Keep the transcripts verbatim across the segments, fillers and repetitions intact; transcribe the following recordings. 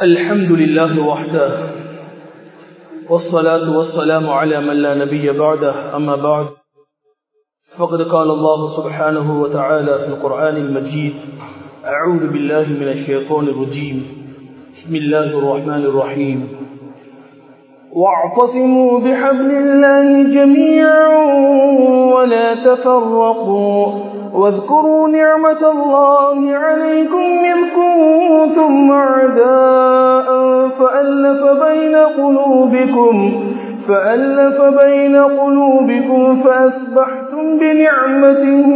الحمد لله وحده والصلاة والسلام على من لا نبي بعده أما بعد فقد قال الله سبحانه وتعالى في القرآن المجيد أعوذ بالله من الشيطان الرجيم بسم الله الرحمن الرحيم واعتصموا بحبل الله جميعا ولا تفرقوا واذكروا نعمة الله عليكم إذ كنتم أعداء فألف بين قلوبكم فألف بين قلوبكم فأصبحتم بنعمته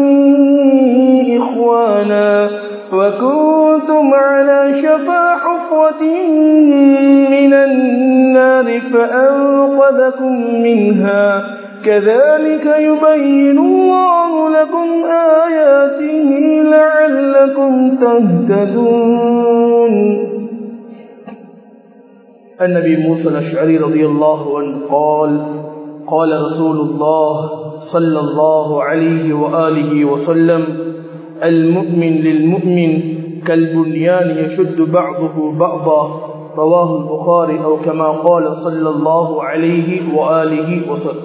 إخوانا وكنتم على شفا حفرة من النار فأنقذكم منها كذلك يبين الله لكم آياته لعلكم تهتدون. النبي موسى الأشعري رضي الله عنه قال قال رسول الله صلى الله عليه وآله وسلم المؤمن للمؤمن كالبنيان يشد بعضه بعضا رواه البخاري أو كما قال صلى الله عليه وآله وسلم.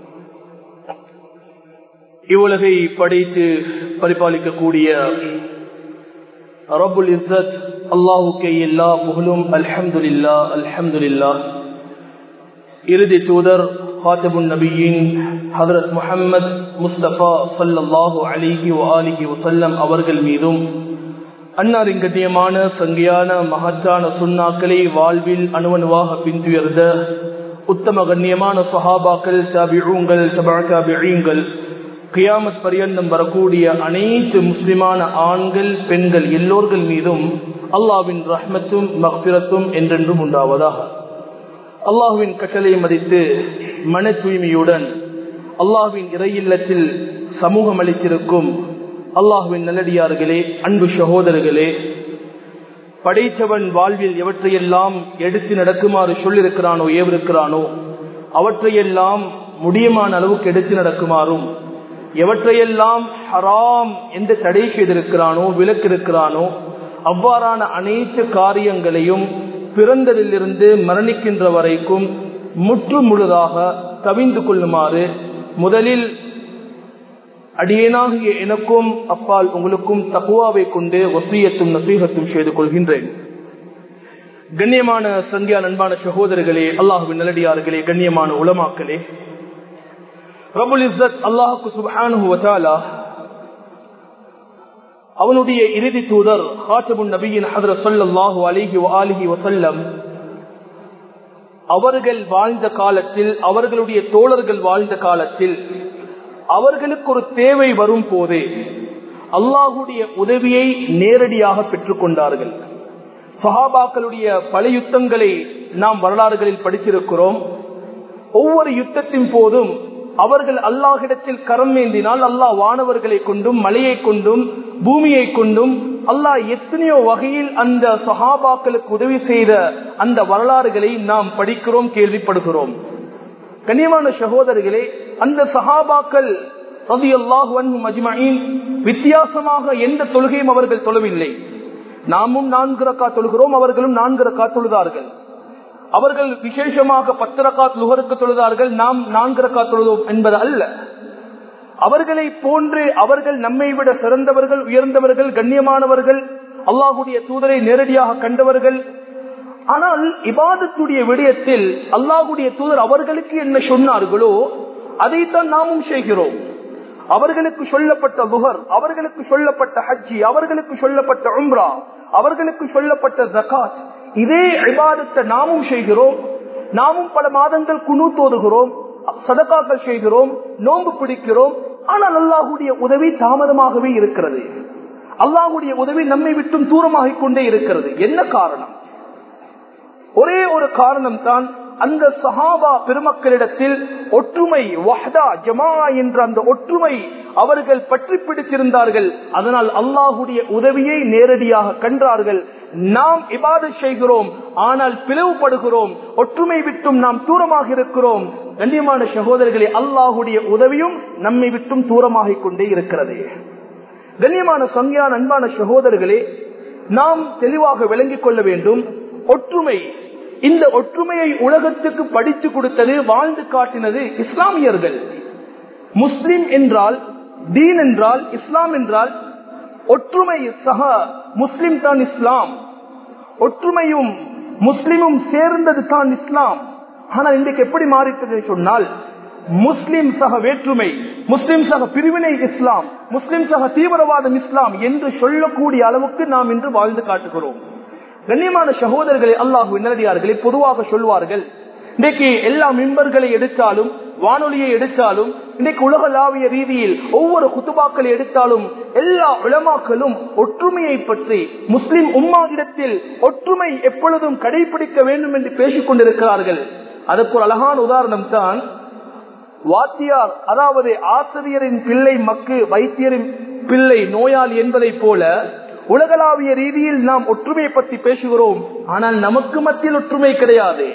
இவ்வுலகை படைத்து பரிபாலிக்கக்கூடிய ரப்புல் இஸ்ஸத் அல்லாஹ்வுக்கே எல்லா புகழும். அல்ஹம்துலில்லாஹ் அல்ஹம்துலில்லாஹ். இறுதி தூதர் ஹாத்தபுன் நபியின் ஹஜ்ரத் முஹம்மது முஸ்தபா ஸல்லல்லாஹு அலைஹி வஆலிஹி வஸல்லம் அவர்கள் மீதும் அன்னாரின் கண்ணியமான சங்கையான மகத்தான சுன்னாக்களை வாழ்வில் அணுவணுவாக பின்துயர்ந்த உத்தம கண்ணியமான சஹாபாக்கள், தாபிஊன்கள், தபஅ தாபிஈன்கள், கியாமத் பரியந்தம் வரக்கூடிய அனைத்து முஸ்லிமான ஆண்கள் பெண்கள் எல்லோர்கள் மீதும் அல்லாஹ்வின் ரஹ்மத்தும் மக்ஃபிரத்தும் என்றென்றும் உண்டாவதாக. அல்லாஹ்வின் கட்டளை மதித்து மன தூய்மையுடன் அல்லாஹ்வின் இறையில்லத்தில் சமூகம் அளித்திருக்கும் அல்லாஹ்வின் நல்லடியார்களே, அன்பு சகோதரர்களே, படைத்தவன் வாழ்வில் எவற்றையெல்லாம் எடுத்து நடக்குமாறு சொல்லிருக்கிறானோ ஏவிருக்கிறானோ அவற்றையெல்லாம் முடியுமான அளவுக்கு எடுத்து நடக்குமாறும், எவற்றையெல்லாம் ஹராம் என்று தடை செய்திருக்கிறானோ விலக்கிருக்கிறானோ அவ்வாறான அனைத்து காரியங்களையும் பிறந்ததிலிருந்து மரணிக்கின்ற வரைக்கும் முற்று முழுதாக தவிந்து கொள்ளுமாறு முதலில் அடியேனாகிய எனக்கும் அப்பால் உங்களுக்கும் தக்வாவை கொண்டு வசியத்தும் நசீஹத்தும் செய்து கொள்கின்றேன். கண்ணியமான சங்கியா அன்பான சகோதரர்களே, அல்லாஹ்வின் நல்லடியார்களே, கண்ணியமான உலமாக்களே, ரப்புல் இஸ்ஸத் அல்லாஹ்வுக்கு சுப்ஹானஹு வ தஆலா அவனுடைய இறுதி தூதர் ஹாத்தபுன் நபியின் ஹஜ்ரத் ஸல்லல்லாஹு அலைஹி வஆலிஹி வஸல்லம் அவர்கள் வாழ்ந்த காலத்தில், அவர்களுடைய தோழர்கள் வாழ்ந்த காலத்தில் அவர்களுக்கு ஒரு தேவை வரும் போது அல்லாஹ்வுடைய உதவியை நேரடியாக பெற்றுக் கொண்டார்கள். சஹாபாக்களுடைய பல யுத்தங்களை நாம் வரலாறுகளில் படிச்சிருக்கிறோம். ஒவ்வொரு யுத்தத்தின் போதும் அவர்கள் அல்லாஹ்விடத்தில் கரம் ஏந்தினால் அல்லாஹ் வானவர்களை கொண்டும் மலையை கொண்டும் பூமியை கொண்டும் அல்லாஹ் எத்தனையோ வகையில் அந்த சஹாபாக்களுக்கு உதவி செய்த அந்த வரலாறுகளை நாம் படிக்கிறோம், கேள்விப்படுகிறோம். கண்ணியமான சகோதரர்களே, அந்த சஹாபாக்கள் ரலியல்லாஹு அன்ஹும் அஜ்மஈன் வித்தியாசமாக எந்த தொழுகையும் அவர்கள் தொழவில்லை. நாமும் நான்கு ரக்காத் தொழுகிறோம், அவர்களும் நான்கு ரக்காத் தொழுதார்கள். அவர்கள் விசேஷமாக பத்து ரக்காத் லுஹருக்கு தொழுதார்கள், நாம் நான்கு ரக்காத் தொழுதோம் என்பது அல்ல. அவர்களை போன்று அவர்கள் நம்மை விட சிறந்தவர்கள், உயர்ந்தவர்கள், கண்ணியமானவர்கள், அல்லாஹ்வுடைய தூதரை நேரடியாக கண்டவர்கள். ஆனால் இபாதத்துடைய விடயத்தில் அல்லாஹ்வுடைய தூதர் அவர்களுக்கு என்ன சொன்னார்களோ அதைத்தான் நாமும் செய்கிறோம். அவர்களுக்கு சொல்லப்பட்ட துஹர், அவர்களுக்கு சொல்லப்பட்ட ஹஜ்ஜி, அவர்களுக்கு சொல்லப்பட்ட உம்ரா, அவர்களுக்கு சொல்லப்பட்ட ஜகாத், இதே இபாதத்தை நாமும் செய்கிறோம். நாமும் பல மாதங்கள் குனூத் ஓதுகிறோம், சதகாக்கள் செய்கிறோம், நோன்பு பிடிக்கிறோம். ஆனால் அல்லாஹ்வுடைய உதவி தாமதமாகவே இருக்கிறது. அல்லாஹ்வுடைய உதவி நம்மை விட்டும் தூரமாகிக் கொண்டே இருக்கிறது. என்ன காரணம்? ஒரே ஒரு காரணம் தான், அந்த சஹாபா பெருமக்களிடத்தில் ஒற்றுமை, வஹ்தா ஜமா என்ற அந்த ஒற்றுமை அவர்கள் பற்றி பிடித்திருந்தார்கள். அதனால் அல்லாஹ்வுடைய உதவியை நேரடியாக கண்டார்கள். நாம் இபாதத் செய்கிறோம், ஆனால் பிளவுபடுகிறோம், ஒற்றுமை விட்டும் நாம் தூரமாக இருக்கிறோம். கண்ணியமான சகோதரர்களே, அல்லாஹ்வுடைய உதவியும் நம்மை விட்டும் தூரமாகிக் கொண்டே இருக்கிறது. கண்ணியமான சங்கையான அன்பான சகோதரர்களே, நாம் தெளிவாக விளங்கிக் கொள்ள வேண்டும். ஒற்றுமை. இந்த ஒற்றுமையை உலகத்துக்கு படித்து கொடுத்தது, வாழ்ந்து காட்டினது இஸ்லாமியர்கள். முஸ்லிம் என்றால், தீன் என்றால், இஸ்லாம் என்றால் ஒற்றுமை. சக முஸ்லிம் தான் இஸ்லாம். ஒற்றுமையும் முஸ்லிமும் சேர்ந்தது தான் இஸ்லாம். ஆனால் இன்றைக்கு எப்படி மாறிட்டது சொன்னால், முஸ்லிம் சக வேற்றுமை, முஸ்லிம் சக பிரிவினை இஸ்லாம், முஸ்லிம் சக தீவிரவாதம் இஸ்லாம் என்று சொல்லக்கூடிய அளவுக்கு நாம் இன்று வாழ்ந்து காட்டுகிறோம். கண்ணியமான சகோதரர்களே, அல்லாஹ்வின் நல்லடியார்களே, பொதுவாக சொல்வார்கள், இன்றைக்கு எல்லா மிம்பர்களை எடுத்தாலும், வானொலியை எடுத்தாலும், இன்றைக்கு உலகளாவிய ரீதியில் ஒவ்வொரு குத்துபாக்களை எடுத்தாலும் எல்லா உலமாக்களும் ஒற்றுமையை பற்றி, முஸ்லிம் உம்மாவிடத்தில் ஒற்றுமை எப்பொழுதும் கடைபிடிக்க வேண்டும் என்று பேசிக் கொண்டிருக்கிறார்கள். அதற்கு ஒரு அழகான உதாரணம் தான் வாத்தியார், அதாவது ஆசிரியரின் பிள்ளை மக்கு, வைத்தியரின் பிள்ளை நோயாளி என்பதை போல உலகளாவிய ரீதியில் நாம் ஒற்றுமையை பற்றி பேசுகிறோம். ஆனால் நமக்கு மத்தியில் ஒற்றுமை கிடையாது.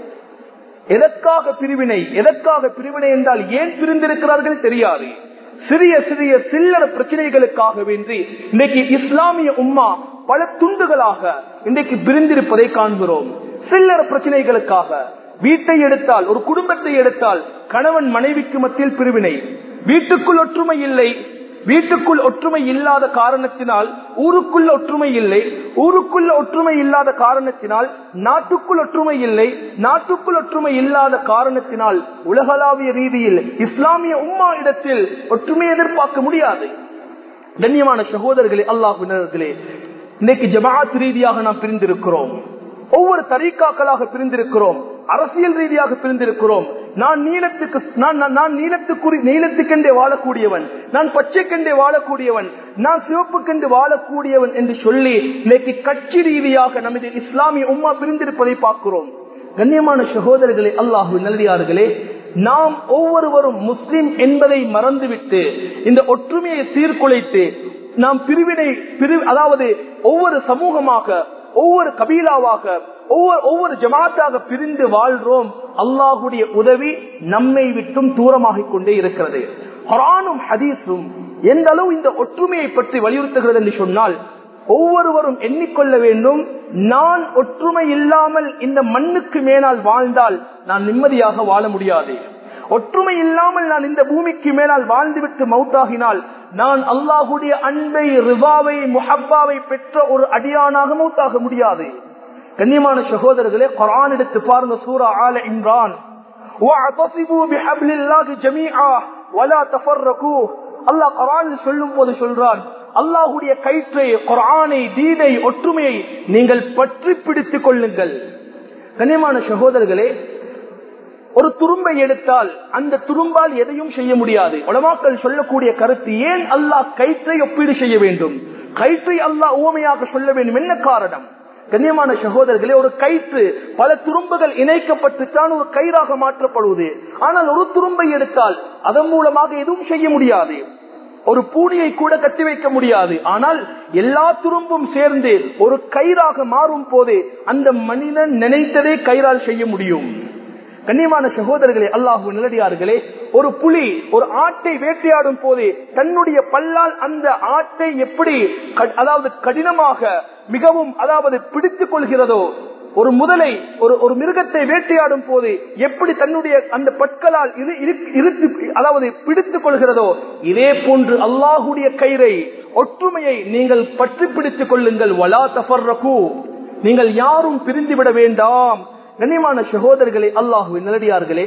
எதற்காக பிரிவினை? எதற்காக பிரிவினை என்றால் ஏன் பிரிந்திருக்கிறார்கள் தெரியாது. சிறிய சிறிய சில்லற பிரச்சனைகளுக்காக வேண்டி இன்றைக்கு இஸ்லாமிய உம்மா பல துண்டுகளாக இன்றைக்கு பிரிந்திருப்பதை காண்கிறோம். சில்லற பிரச்சனைகளுக்காக வீட்டை எடுத்தால், ஒரு குடும்பத்தை எடுத்தால், கணவன் மனைவிக்கு மத்தியில் பிரிவினை, வீட்டுக்குள் ஒற்றுமை இல்லை. வீட்டுக்குள் ஒற்றுமை இல்லாத காரணத்தினால் ஊருக்குள்ள ஒற்றுமை இல்லை. ஊருக்குள்ள ஒற்றுமை இல்லாத காரணத்தினால் நாட்டுக்குள் ஒற்றுமை இல்லை. நாட்டுக்குள் ஒற்றுமை இல்லாத காரணத்தினால் உலகளாவிய ரீதியில் இஸ்லாமிய உம்மா இடத்தில் ஒற்றுமை எதிர்பார்க்க முடியாது. கண்ணியமான சகோதரர்களே, அல்லாஹ்வினர்களே, இன்னைக்கு ஜமாஅத் ரீதியாக நாம் பிரிந்திருக்கிறோம். ஒவ்வொரு தரீக்காக்களாக பிரிந்திருக்கிறோம். அரசியல் ரீதியாக பிரிந்திருக்கிறோம். நான் நீளத்துக்கு நான் நீளத்துக்குறி நீளத்துக்கென்றே வாழக்கூடியவன், நான் பச்சைக்கென்றே வாழக்கூடியவன், நான் சிவப்புக்கென்று வாழக்கூடியவன் என்று சொல்லி இன்னைக்கு கட்சி ரீதியாக நமது இஸ்லாமிய உம்மா பிரிந்திருப்பதை பார்க்கிறோம். கண்ணியமான சகோதரர்களே, அல்லாஹ்வின் நல்லடியார்களே, நாம் ஒவ்வொருவரும் முஸ்லிம் என்பதை மறந்துவிட்டு இந்த ஒற்றுமையை சீர்குலைத்து நாம் பிரிவினை பிரி அதாவது ஒவ்வொரு சமூகமாக, ஒவ்வொரு கபீலாவாக, ஒவ்வொரு ஒவ்வொரு ஜமாத்தாக பிரிந்து வாழ்றோம். அல்லாஹுடைய உதவி நம்மை விட்டும் தூரமாகிக் கொண்டே இருக்கிறது. குர்ஆனும் ஹதீஸும் எந்த அளவு இந்த ஒற்றுமையை பற்றி வலியுறுத்துகிறது என்று சொன்னால், ஒவ்வொருவரும் எண்ணிக்கொள்ள வேண்டும், நான் ஒற்றுமை இல்லாமல் இந்த மண்ணுக்கு மேலால் வாழ்ந்தால் நான் நிம்மதியாக வாழ முடியாது. ஒற்றுமை இல்லாமல் நான் இந்த பூமிக்கு மேலால் வாழ்ந்துவிட்டு மௌத்தாகினால் நான் அல்லாஹுடைய அன்பை, ரிவாவை, முஹப்பாவை பெற்ற ஒரு அடியானாக மௌத்தாக முடியாது. கண்ணியமான சகோதரர்களே, குர்ஆன் எடுத்து பாருங்க, சூரா ஆல இம்ரான், வஅதஸிபு பிஹப்லில்லாஹி ஜமீஆ வலா தஃபர்ரகு. அல்லாஹ் குர்ஆனில் சொல்லும் போது சொல்றான், அல்லாஹுடைய கயிற்றை, குர்ஆனை, தீனை, ஒற்றுமையை நீங்கள் பற்றி பிடித்துக் கொள்ளுங்கள். கண்ணியமான சகோதரர்களே, ஒரு துரும்பை எடுத்தால் அந்த துரும்பால் எதையும் செய்ய முடியாது. உலமாக்கள் சொல்லக்கூடிய கருத்து, ஏன் அல்லாஹ் கயிற்றை ஒப்பீடு செய்ய வேண்டும், கயிற்றை அல்லாஹ் உவமையாக சொல்ல வேண்டும், என்ன காரணம்? கண்ணியமான சகோதரர்களே, ஒரு கயிற்று பல துரும்புகள் இணைக்கப்பட்டுத்தான் ஒரு கயிறாக மாற்றப்படுவது. ஆனால் ஒரு துரும்பை எடுத்தால் அதன் மூலமாக எதுவும் செய்ய முடியாது. ஒரு பூனியை கூட கட்டி வைக்க முடியாது. ஆனால் எல்லா துரும்பும் சேர்ந்து ஒரு கயிறாக மாறும் போது அந்த மனிதன் நினைத்ததை கயிறால் செய்ய முடியும். கண்ணியமான சகோதரர்களே, அல்லாஹ்வின் நல்லடியார்களே, ஒரு புலி ஒரு ஆட்டை வேட்டையாடும் போது தன்னுடைய பல்லால் அந்த ஆட்டை எப்படி அதாவது கடினமாக மிகவும் அதாவது பிடித்துக் கொள்கிறதோ, ஒரு முதலை ஒரு ஒரு மிருகத்தை வேட்டையாடும் போது எப்படி தன்னுடைய அந்த பற்களால் அதாவது பிடித்துக் கொள்கிறதோ, இதே போன்று அல்லாஹுடைய கயிறை, ஒற்றுமையை நீங்கள் பற்றி பிடித்துக் கொள்ளுங்கள். வலா தஃபர்ரகு, நீங்கள் யாரும் பிரிந்துவிட வேண்டாம். கண்ணியமான சகோதரர்களே, அல்லாஹ்வின் நல்லடியார்களே,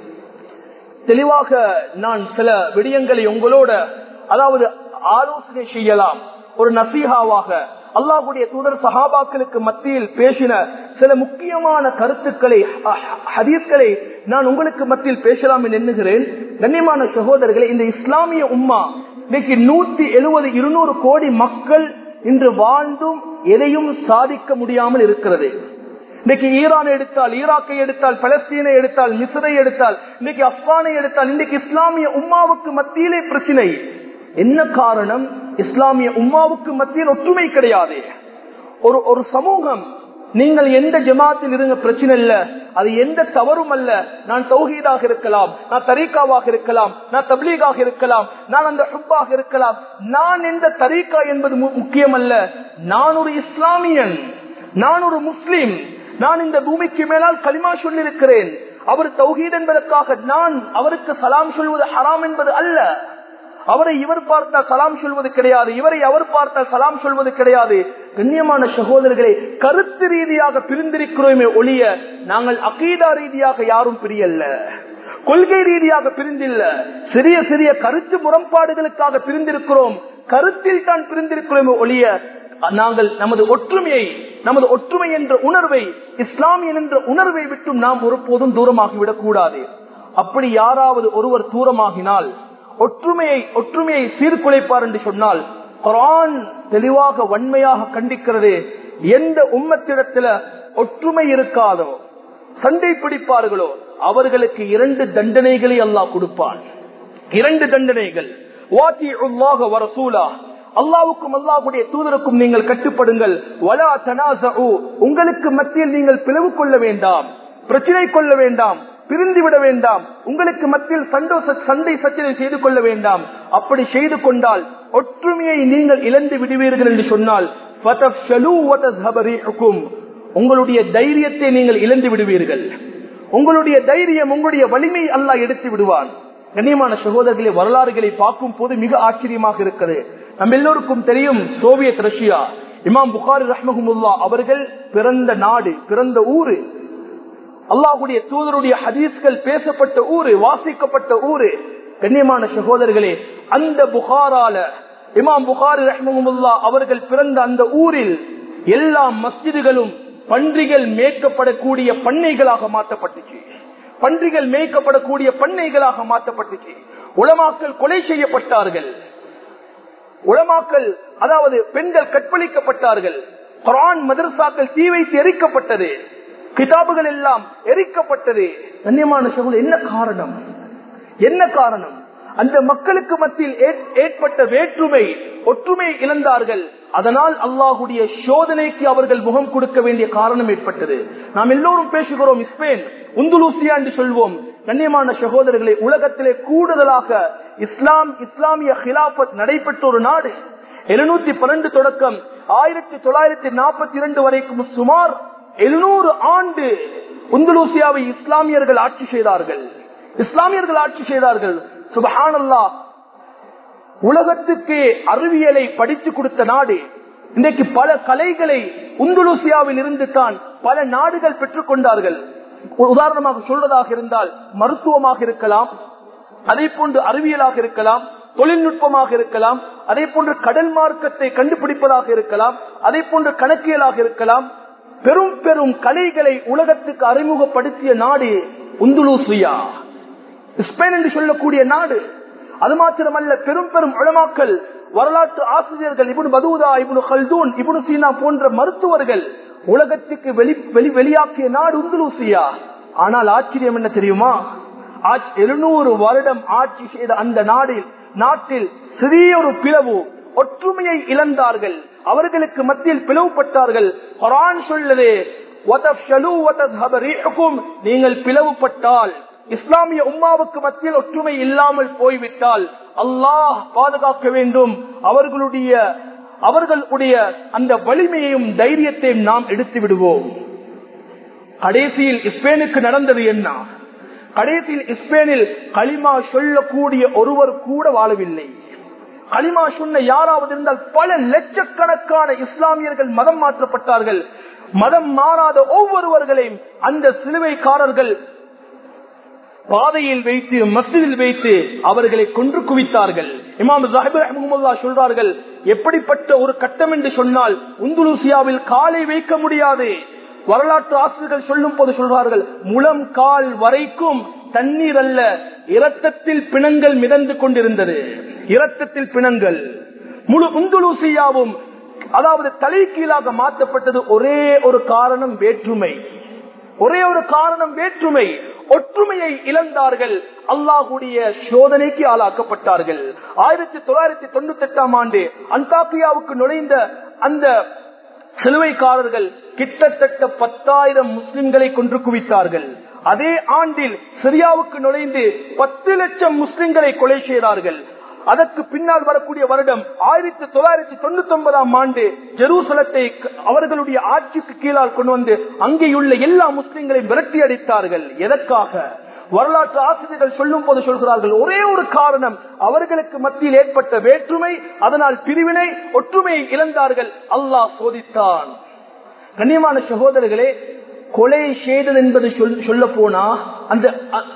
தெளிவாக நான் சில விடயங்களை உங்களோட அதாவது ஆலோசனை செய்யலாம். ஒரு நசீஹாவாக அல்லாஹ்வுடைய தூதர் சஹாபாக்களுக்கு மத்தியில் பேசின சில முக்கியமான கருத்துக்களை, ஹதீஸ்களை நான் உங்களுக்கு மத்தியில் பேசலாம் என்று எண்ணுகிறேன். கண்ணியமான சகோதரர்களே, இந்த இஸ்லாமிய உம்மா இன்னைக்கு நூத்தி எழுபது இருநூறு கோடி மக்கள் இன்று வாழ்ந்தும் எதையும் சாதிக்க முடியாமல் இருக்கிறது. இன்னைக்கு ஈரான் எடுத்தால், ஈராக்கை எடுத்தால், பலஸ்தீனை எடுத்தால், மிஸ்ரை எடுத்தால், இன்னைக்கு ஆப்கானை எடுத்தால், இன்னைக்கு இஸ்லாமிய உம்மாவுக்கு மத்தியிலே பிரச்சனை. என்ன காரணம்? இஸ்லாமிய உம்மாவுக்கு மத்தியில் ஒற்றுமை கிடையாது. ஒரு ஒரு சமூகம், நீங்கள் எந்த ஜமாத்தில் இருங்க பிரச்சனை இல்ல, அது எந்த தவறும் அல்ல. நான் தௌஹீதாக இருக்கலாம், நான் தரீக்காவாக இருக்கலாம், நான் தப்லீகாக இருக்கலாம், நான் அந்த ஹுப்பாக இருக்கலாம். நான் எந்த தரீக்கா என்பது முக்கியம் அல்ல. நான் ஒரு இஸ்லாமியன், நான் ஒரு முஸ்லிம், நான் இந்த பூமிக்கு மேலால் கலிமா சொல்லிருக்கிறேன். அவர் தௌஹீத் என்பதற்காக நான் அவருக்கு சலாம் சொல்வது ஹராம் என்பது அல்ல. அவரை இவர் பார்த்தால் சலாம் சொல்வது கிடையாது, இவரை அவர் பார்த்தால் சலாம் சொல்வது கிடையாது. கண்ணியமான சகோதரர்களே, கருத்து ரீதியாக பிரிந்திருக்கிறோமே ஒழிய நாங்கள் அகீதா ரீதியாக யாரும் பிரியல்ல, கொள்கை ரீதியாக பிரிந்தில்ல. சிறிய சிறிய கருத்து முரண்பாடுகளுக்காக பிரிந்திருக்கிறோம், கருத்தில் தான் பிரிந்திருக்கிறோமே ஒழிய நாங்கள் நமது ஒற்றுமையை, நமது ஒற்றுமை என்ற உணர்வை, இஸ்லாமியன் என்ற உணர்வை விட்டும் நாம் ஒருபோதும் தூரமாகிவிடக் கூடாது. அப்படி யாராவது ஒருவர் தூரமாகினால், ஒற்றுமையை ஒற்றுமையை சீர்குலைப்பார் என்று சொன்னால், குர்ஆன் தெளிவாக வன்மையாக கண்டிக்கிறது. எந்த உம்மத்திடத்துல ஒற்றுமை இருக்காதோ, சண்டை பிடிப்பார்களோ அவர்களுக்கு இரண்டு தண்டனைகளை அல்லாஹ் கொடுப்பான். இரண்டு தண்டனைகள். வாத்திஉல்லாஹ வ ரசூலா, அல்லாஹ்வுக்கும் அல்லாஹ்வுடைய தூதருக்கும் நீங்கள் கட்டுப்படுங்கள். வலா தனாஸஉ, உங்களுக்கு மத்தியில் நீங்கள் பிளவு கொள்ள வேண்டாம், பிரச்சனை கொள்ள வேண்டாம், பிரிந்து விட வேண்டாம், உங்களுக்கு மத்தியில் சண்டை சண்டை சச்சரவை செய்து கொள்ள வேண்டாம். அப்படி செய்து கொண்டால் ஒற்றுமையை நீங்கள் இழந்து விடுவீர்கள் என்று சொன்னால் உங்களுடைய தைரியத்தை நீங்கள் இழந்து விடுவீர்கள். உங்களுடைய தைரியம், உங்களுடைய வலிமை அல்லாஹ் எடுத்து விடுவான். கண்ணியமான சகோதரர்களை, வரலாறுகளை பார்க்கும் போது மிக ஆச்சரியமாக இருக்கிறது. நம்ம எல்லோருக்கும் தெரியும், சோவியத் ரஷ்யா, இமாம் புகாரி ரஹ்மஹுல்லாஹ் அவர்கள் பிறந்த நாடு, பிறந்த ஊரு, அல்லாஹ்வுடைய தூதருடைய ஹதீஸ்கள் பேசப்பட்ட ஊரு, வாசிக்கப்பட்ட ஊரு. கண்ணியமான சகோதரர்களே, அந்த புகாரால இமாம் புகாரி ரஹ்மஹுல்லாஹ் அவர்கள் பிறந்த அந்த ஊரில் எல்லா மஸ்ஜிதுகளும் பன்றிகள் மேய்க்கப்படக்கூடிய பண்ணைகளாக மாற்றப்பட்டுச்சு. பன்றிகள் மேய்க்கப்படக்கூடிய பண்ணைகளாக மாற்றப்பட்டுச்சு. உலமாக்கள் கொலை செய்யப்பட்டார்கள். உலமாக்கள், அதாவது பெண்கள் கற்பழிக்கப்பட்டார்கள். குர்ஆன் மதரசாக்கள் தீ வைத்து எரிக்கப்பட்டது. கிதாபுகள் எல்லாம் எரிக்கப்பட்டது. கண்ணியமான சகோதரர்களே, என்ன காரணம்? என்ன காரணம்? அந்த மக்களுக்கு மத்தியில் ஏற்பட்ட வேற்றுமை, ஒற்றுமை இழந்தார்கள். அதனால் அல்லாஹ்வுடைய சோதனைக்கு அவர்கள் முகம் கொடுக்க வேண்டிய காரணம் ஏற்பட்டது. நாம் எல்லோரும் பேசுகிறோம் ஸ்பெயின், உந்துலூசியா என்று சொல்வோம். கண்ணியமான சகோதரர்களை, உலகத்திலே கூடுதலாக இஸ்லாம், இஸ்லாமிய ஹிலாபத் நடைபெற்ற ஒரு நாடு. எழுநூத்தி பன்னெண்டு தொடக்கம் ஆயிரத்தி தொள்ளாயிரத்தி நாற்பத்தி இரண்டு வரைக்கும் சுமார் எழுநூறு ஆண்டு உந்துலூசியாவை இஸ்லாமியர்கள் ஆட்சி செய்தார்கள். இஸ்லாமியர்கள் ஆட்சி செய்தார்கள். சுப்ஹானல்லாஹ், உலகத்துக்கு அறிவியலை படித்து கொடுத்த நாடு. இன்றைக்கு பல கலைகளை உந்துலூசியாவில் இருந்து தான் பல நாடுகள் பெற்றுக் கொண்டார்கள். உதாரணமாக சொல்வதாக இருந்தால் மருத்துவமாக இருக்கலாம், அதே போன்று அறிவியலாக இருக்கலாம், தொழில்நுட்பமாக இருக்கலாம், அதே போன்று கடல் மார்க்கத்தை கண்டுபிடிப்பதாக இருக்கலாம், அதே போன்று கணக்கியலாக இருக்கலாம். பெரும் பெரும் கலைகளை உலகத்துக்கு அறிமுகப்படுத்திய நாடு உந்துலூசியா, ஸ்பெயின் என்று சொல்லக்கூடிய நாடு. அது மாத்திரமல்ல, பெரும் பெரும் உலமாக்கள், வரலாற்று ஆசிரியர்கள், இப்னு பதூதா, இப்னு கல்தூன், இப்னு சீனா போன்ற மருத்துவர்கள் உலகத்துக்கு வெளி வெளி வெளியாக்கிய நாடு உந்துலூசியா. ஆனால் ஆச்சரியம் என்ன தெரியுமா? எழுநூறு வருடம் ஆட்சி செய்த அந்த நாடில் நாட்டில் சிறிய ஒரு பிளவு, ஒற்றுமையை இழந்தார்கள். அவர்களுக்கு மத்தியில் பிளவுபட்டார்கள். குர்ஆன் சொல்லுது, நீங்கள் பிளவுபட்டால், இஸ்லாமிய உம்மாவுக்கு மத்தியில் ஒற்றுமை இல்லாமல் போய்விட்டால் அல்லாஹ் பாதுகாக்க வேண்டும். அவர்களுடைய அவர்களுடைய அந்த வலிமையையும் தைரியத்தையும் நாம் எடுத்து விடுவோம். கடைசியில் ஸ்பெயினுக்கு நடந்தது என்ன? கடைசியில் ஸ்பெயினில் கலிமா சொல்லக்கூடிய ஒருவர் கூட வாழவில்லை. கலிமா சொன்ன யாராவது இருந்தால் பல லட்சக்கணக்கான இஸ்லாமியர்கள் மதம் மாற்றப்பட்டார்கள். மதம் மாறாத ஒவ்வொருவர்களையும் அந்த சிலுவைக்காரர்கள் பாதையில் வைத்து, மஸ்ஜிதில் வைத்து அவர்களை கொன்று குவித்தார்கள். இமாம் ஸஹாபி ரஹ்மத்துல்லாஹி சொல்றார்கள், எப்படிப்பட்ட ஒரு கட்டம் என்று சொன்னால் உந்துலூசியாவில் காலை வைக்க முடியாது. வரலாற்று ஆசிரியர்கள் சொல்லும் போது சொல்றார்கள், முழம் கால் வரைக்கும் தண்ணீர் அல்ல, இரத்தத்தில் பிணங்கள் மிதந்து கொண்டிருந்தது. இரத்தத்தில் பிணங்கள். முழு உந்துலூசியாவும் அதாவது தலைகீழாக மாற்றப்பட்டது. ஒரே ஒரு காரணம் வேற்றுமை. ஒரே ஒரு காரணம் வேற்றுமை. ஒற்றுமையை இழந்தார்கள். அல்லாஹ்வுடைய சோதனைக்கு ஆளாக்கப்பட்டார்கள். ஆயிரத்தி தொள்ளாயிரத்தி தொண்ணூத்தி எட்டாம் ஆண்டு அந்தாக்கியாவுக்கு நுழைந்த அந்த சிலுவைக்காரர்கள் கிட்டத்தட்ட பத்தாயிரம் முஸ்லிம்களை கொன்று குவித்தார்கள். அதே ஆண்டில் சிரியாவுக்கு நுழைந்து பத்து லட்சம் முஸ்லிம்களை கொலை செய்தார்கள். அதற்கு பின்னால் வரக்கூடிய வருடம் ஆயிரத்தி தொள்ளாயிரத்தி தொண்ணூத்தி ஒன்பதாம் ஆண்டு ஜெருசலத்தை அவர்களுடைய ஆட்சிக்கு கீழால் கொண்டு வந்து அங்கேயுள்ள எல்லா முஸ்லிம்களையும் விரட்டி அடித்தார்கள். எதற்காக? வரலாற்று ஆசிரியர்கள் சொல்லும் போது சொல்கிறார்கள், ஒரே ஒரு காரணம், அவர்களுக்கு மத்தியில் ஏற்பட்ட வேற்றுமை, அதனால் பிரிவினை, ஒற்றுமையை இழந்தார்கள். அல்லாஹ் சோதித்தான். கண்ணியமான சகோதரர்களே, கொலை செய்தல் என்பது சொல்ல போனா அந்த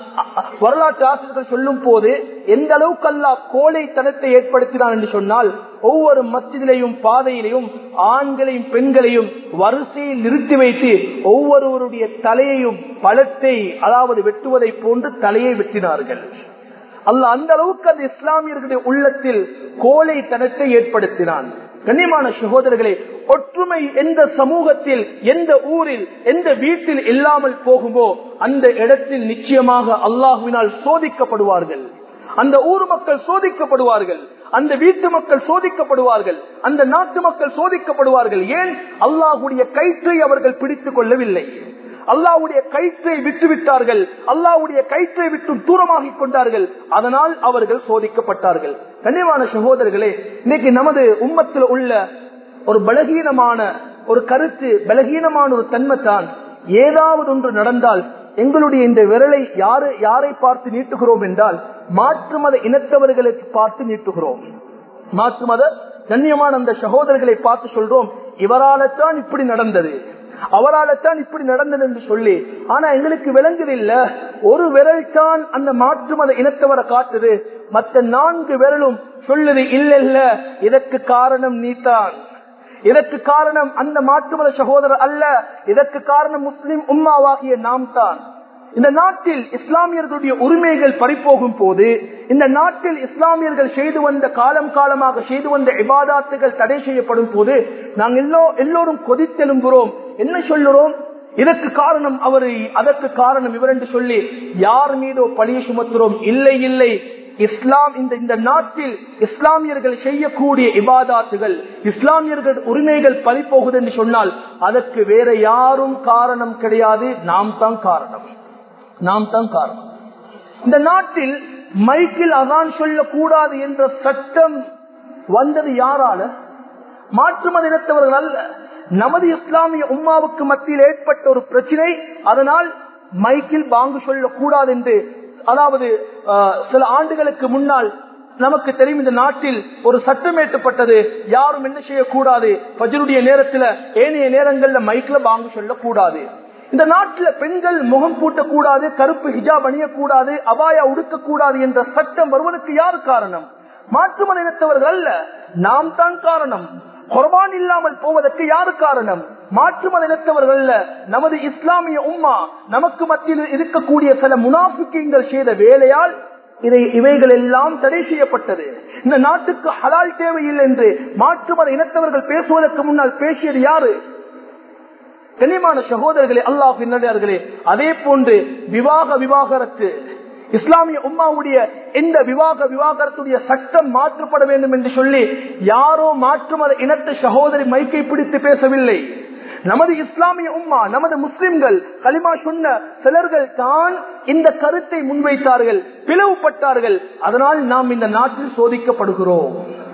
வரலாற்று ஆசிரியர்கள் சொல்லும் போது எந்த அளவுக்கு அல்லாஹ் கோழைத்தனத்தை ஏற்படுத்தினான் என்று சொன்னால், ஒவ்வொரு மஸ்ஜிதிலையும் பாதையிலையும் ஆண்களையும் பெண்களையும் வரிசையில் நிறுத்தி வைத்து ஒவ்வொருவருடைய தலையையும் பழத்தை அதாவது வெட்டுவதை போன்று தலையை வெட்டினார்கள். அல்லாஹ் அந்த அளவுக்கு அந்த இஸ்லாமியர்களுடைய உள்ளத்தில் கோழைத்தனத்தை ஏற்படுத்தினான். கண்ணியமான சகோதரர்களே, ஒற்றுமை எந்த சமூகத்தில், எந்த ஊரில், எந்த வீட்டில் இல்லாமல் போகுமோ அந்த இடத்தில் நிச்சயமாக அல்லாஹ்வினால் சோதிக்கப்படுவார்கள். அந்த ஊர் மக்கள் சோதிக்கப்படுவார்கள், அந்த வீட்டு மக்கள் சோதிக்கப்படுவார்கள், அந்த நாட்டு மக்கள் சோதிக்கப்படுவார்கள். ஏன்? அல்லாஹ்வுடைய கயிற்றை அவர்கள் பிடித்துக் கொள்ளவில்லை, அல்லாஹ்வுடைய கயிற்றை விட்டுவிட்டார்கள், அல்லாஹ்வுடைய கயிற்றை விட்டு தூரமாகிக் கொண்டார்கள். அதனால் அவர்கள் சோதிக்கப்பட்டார்கள். கண்ணியமான சகோதரர்களே, இன்னைக்கு நமது உம்மத்தில் உள்ள ஒரு பலகீனமான ஒரு கருத்து, பலகீனமான ஒரு தன்மைத்தான், ஏதாவது ஒன்று நடந்தால் எங்களுடைய இந்த விரலை யாரு யாரை பார்த்து நீட்டுகிறோம் என்றால் மாற்று மத இனத்தவர்களுக்கு பார்த்து நீட்டுகிறோம். மாற்று மத கண்ணியமான அந்த சகோதரர்களை பார்த்து சொல்றோம், இவரால்தான் இப்படி நடந்தது, அவரால்தான் இப்படி நடந்தது என்று சொல்லி. ஆனா எங்களுக்கு விளங்குதில்ல, ஒரு விரல் தான் அந்த மாற்று மத இனத்தவரை காட்டுது, மற்ற நான்கு விரலும் சொல்லுது இல்ல இல்ல, இதற்கு காரணம் நீதான், இதற்கு காரணம் அந்த மாற்று மத சகோதரர் அல்ல, இதற்கு காரணம் முஸ்லிம் உம்மாவாகிய நாம் தான். இந்த நாட்டில் இஸ்லாமியர்களுடைய உரிமைகள் பறிப்போகும் போது, இந்த நாட்டில் இஸ்லாமியர்கள் செய்து வந்த காலம் காலமாக செய்து வந்த இபாதாத்துகள் தடை செய்யப்படும் போது நாங்கள் எல்லோரும் கொதித்தெழும்புறோம். என்ன சொல்லுறோம்? இதற்கு காரணம் அவரை, அதற்கு காரணம் இவர் என்று சொல்லி யார் மீதோ பழியை சுமத்துறோம். இல்லை இல்லை, இஸ்லாம் இந்த இந்த நாட்டில் இஸ்லாமியர்கள் செய்யக்கூடிய இபாதாத்துகள், இஸ்லாமியர்கள் உரிமைகள் பறிப்போகுது என்று சொன்னால் அதற்கு வேற யாரும் காரணம் கிடையாது, நாம் தான் காரணம், நாம் தான் காரணம். இந்த நாட்டில் மைக்கில் அதான் சொல்லக்கூடாது என்ற சட்டம் வந்தது யாரால? மாற்று மத இனத்தவர்கள் அல்ல. நமது இஸ்லாமிய உம்மாவுக்கு மத்தியில் ஏற்பட்ட ஒரு பிரச்சனை, அதனால் மைக்கில் பாங்கு சொல்லக்கூடாது என்று, அதாவது சில ஆண்டுகளுக்கு முன்னால் நமக்கு தெரியும் இந்த நாட்டில் ஒரு சட்டம் ஏற்றப்பட்டது, யாரும் என்ன செய்யக்கூடாது, ஃபஜ்ருடைய நேரத்தில் ஏனைய நேரங்களில் மைக்கில் பாங்கு சொல்லக்கூடாது. இந்த நாட்டில் பெண்கள் முகம் பூட்டக்கூடாது, கருப்பு ஹிஜாப் அணியக்கூடாது, அபாயா உடுக்கக்கூடாது என்ற சட்டம் வருவதற்கு யார் காரணம்? மாற்று மத இனத்தவர்கள் அல்ல, நாம் தான் காரணம். குர்பான் இல்லாமல் போவதற்கு யாரு காரணம்? மாற்று மத இனத்தவர்கள் அல்ல, நமது இஸ்லாமிய உம்மா. நமக்கு மத்தியில் இருக்கக்கூடிய சில முனாஃபிக்கீன்கள் செய்த வேலையால் இதை இவைகள் எல்லாம் தடை செய்யப்பட்டது. இந்த நாட்டுக்கு ஹலால் தேவையில்லை என்று மாற்று மத இனத்தவர்கள் பேசுவதற்கு முன்னால் பேசியது யாரு? கண்ணியமான சகோதரர்களே, அல்லாஹ்வின் நல்லடியார்களே, அதே போன்று விவாக விவாகரத்து, இஸ்லாமிய உம்மாவுடைய இந்த விவாக விவாகரத்துடைய சட்டம் மாற்றப்பட வேண்டும் என்று சொல்லி யாரோ மாற்று மத இனத்து சகோதரி மைக்கை பிடித்து பேசவில்லை. நமது இஸ்லாமிய உம்மா, நமது முஸ்லிம்கள், கலிமா சொன்ன சிலர்கள் தான் இந்த கருத்தை முன்வைத்தார்கள், பிளவுபட்டார்கள். அதனால் நாம் இந்த நாட்டில் சோதிக்கப்படுகிறோம்.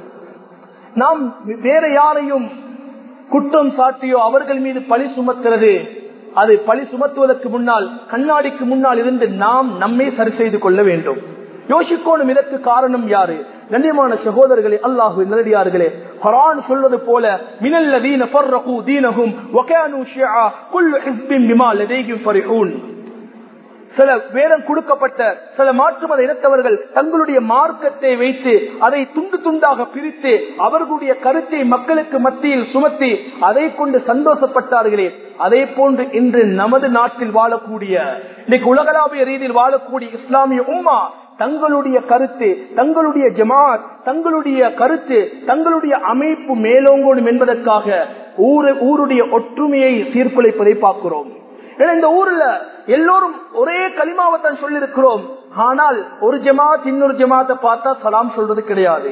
நாம் வேற யாரையும் குற்றம் சாட்டியோ அவர்கள் மீது பழி சுமத்துறது, அது பழி சுமத்துவதற்கு முன்னால் கண்ணாடிக்கு முன்னால் இருந்து நாம் நம்மை சரி செய்து கொள்ள வேண்டும். யோசிக்கோணும், இதற்கு காரணம் யாரு? கண்ணியமான சகோதரர்களே, அல்லாஹ்வின் நல்லடியார்களே, குர்ஆன் சொல்வது போல மினல்லதீன ஃபர்ரகு தீனஹும் வகானூ ஷிஆ குல்லு ஹிஸ்பின் பிமா லதைஹிம் ஃபரிஹூன். சில வேதம் கொடுக்கப்பட்ட சில மாற்று மத இனத்தவர்கள் தங்களுடைய மார்க்கத்தை வைத்து அதை துண்டு துண்டாக பிரித்து அவர்களுடைய கருத்தை மக்களுக்கு மத்தியில் சுமத்தி அதை கொண்டு சந்தோஷப்பட்டார்களே, அதே போன்று இன்று நமது நாட்டில் வாழக்கூடிய, இன்னைக்கு உலகளாவிய ரீதியில் வாழக்கூடிய இஸ்லாமிய உம்மா தங்களுடைய கருத்து, தங்களுடைய ஜமாத், தங்களுடைய கருத்து, தங்களுடைய அமைப்பு மேலோங்கணும் என்பதற்காக ஊரு ஊருடைய ஒற்றுமையை சீர்குலைப்பதை பார்க்கிறோம். இந்த ஊர்ல எல்லோரும் ஒரே கலிமாவை தான் சொல்லி இருக்கிறோம். ஆனால் ஒரு ஜமாத் இன்னொரு ஜமாத்தை பார்த்தா சலாம் சொல்றது கிடையாது,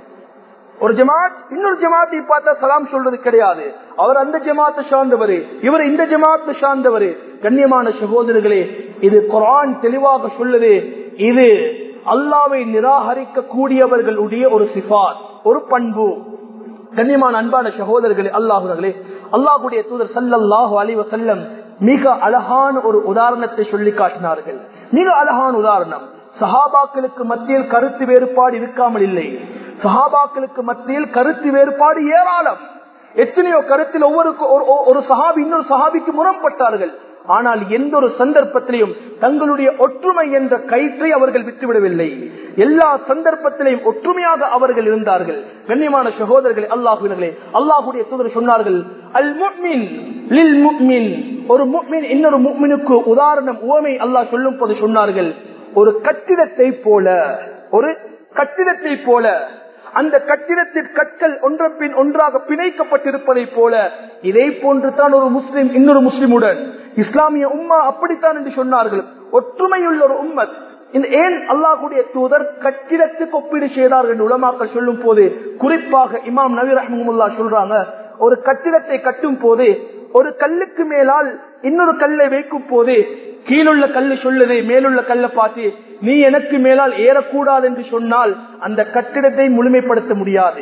ஒரு ஜமாத் இன்னொரு ஜமாத்தை பார்த்தா சலாம் சொல்றது கிடையாது. அவர் அந்த ஜமாத்தை சார்ந்தவர், இவர் இந்த ஜமாத்தை சார்ந்தவர். கண்ணியமான சகோதரர்களே, இது குர்ஆன் தெளிவாக சொல்லுது, இது அல்லாவை நிராகரிக்க கூடியவர்களுடைய ஒரு சிஃபாத், ஒரு பண்பு. கண்ணியமான அன்பான சகோதரர்களே, அல்லாஹ்வுடைய அல்லாஹ்வுடைய தூதர் ஸல்லல்லாஹு அலைஹி வஸல்லம் மிக அழகான ஒரு உதாரணத்தை சொல்லி காட்டினார்கள். மிக அழகான உதாரணம். சஹாபாக்களுக்கு மத்தியில் கருத்து வேறுபாடு இருக்காமல் இல்லை. சஹாபாக்களுக்கு மத்தியில் கருத்து வேறுபாடு ஏராளம். எத்தனையோ கருத்தில் ஒவ்வொரு ஒரு சஹாபி இன்னொரு சஹாபிக்கு முரண்பட்டார்கள். ஆனால் எந்த ஒரு சந்தர்ப்பத்திலையும் தங்களுடைய ஒற்றுமை என்ற கயிற்றை அவர்கள் விட்டுவிடவில்லை. எல்லா சந்தர்ப்பத்திலையும் ஒற்றுமையாக அவர்கள் இருந்தார்கள். கண்ணியமான சகோதரர்களே, அல்லாஹ்வினர்களே, அல்லாஹ்வுடைய தூதர் சொன்னார்கள், அல் முஃமின் லில் முஃமின், ஒரு முஃமின் இன்னொரு முஃமினுக்கு உதாரணம் உவமை அல்லாஹ் சொல்லும் போது சொன்னார்கள், ஒரு கட்டிடத்தை போல, ஒரு கட்டிடத்தை போல, அந்த கட்டிடத்தின் கற்கள் ஒன்றன் ஒன்றாக பிணைக்கப்பட்டிருப்பதை போல இதை போன்று தான் ஒரு முஸ்லிம் இன்னொரு முஸ்லிமுடன், இஸ்லாமிய உம்மா அப்படித்தான் என்று சொன்னார்கள். ஒற்றுமையுள்ள ஒரு உம்மத். ஏன் அல்லாஹ்வுடைய தூதர் கட்டிடத்துக்கு ஒப்பீடு செய்தார்கள் என்று உலமாக்கள் சொல்லும் போது, குறிப்பாக இமாம் நபி ரஹ்மத்துல்லாஹி சொல்றாங்க, ஒரு கட்டிடத்தை கட்டும் போது ஒரு கல்லுக்கு மேலால் இன்னொரு கல்லை வைக்கும் போது கீழுள்ள கல்லு சொல்லுது மேலுள்ள கல்லை பார்த்து நீ எனக்கு மேலால் ஏறக்கூடாது என்று சொன்னால் அந்த கட்டிடத்தை முழுமைப்படுத்த முடியாது.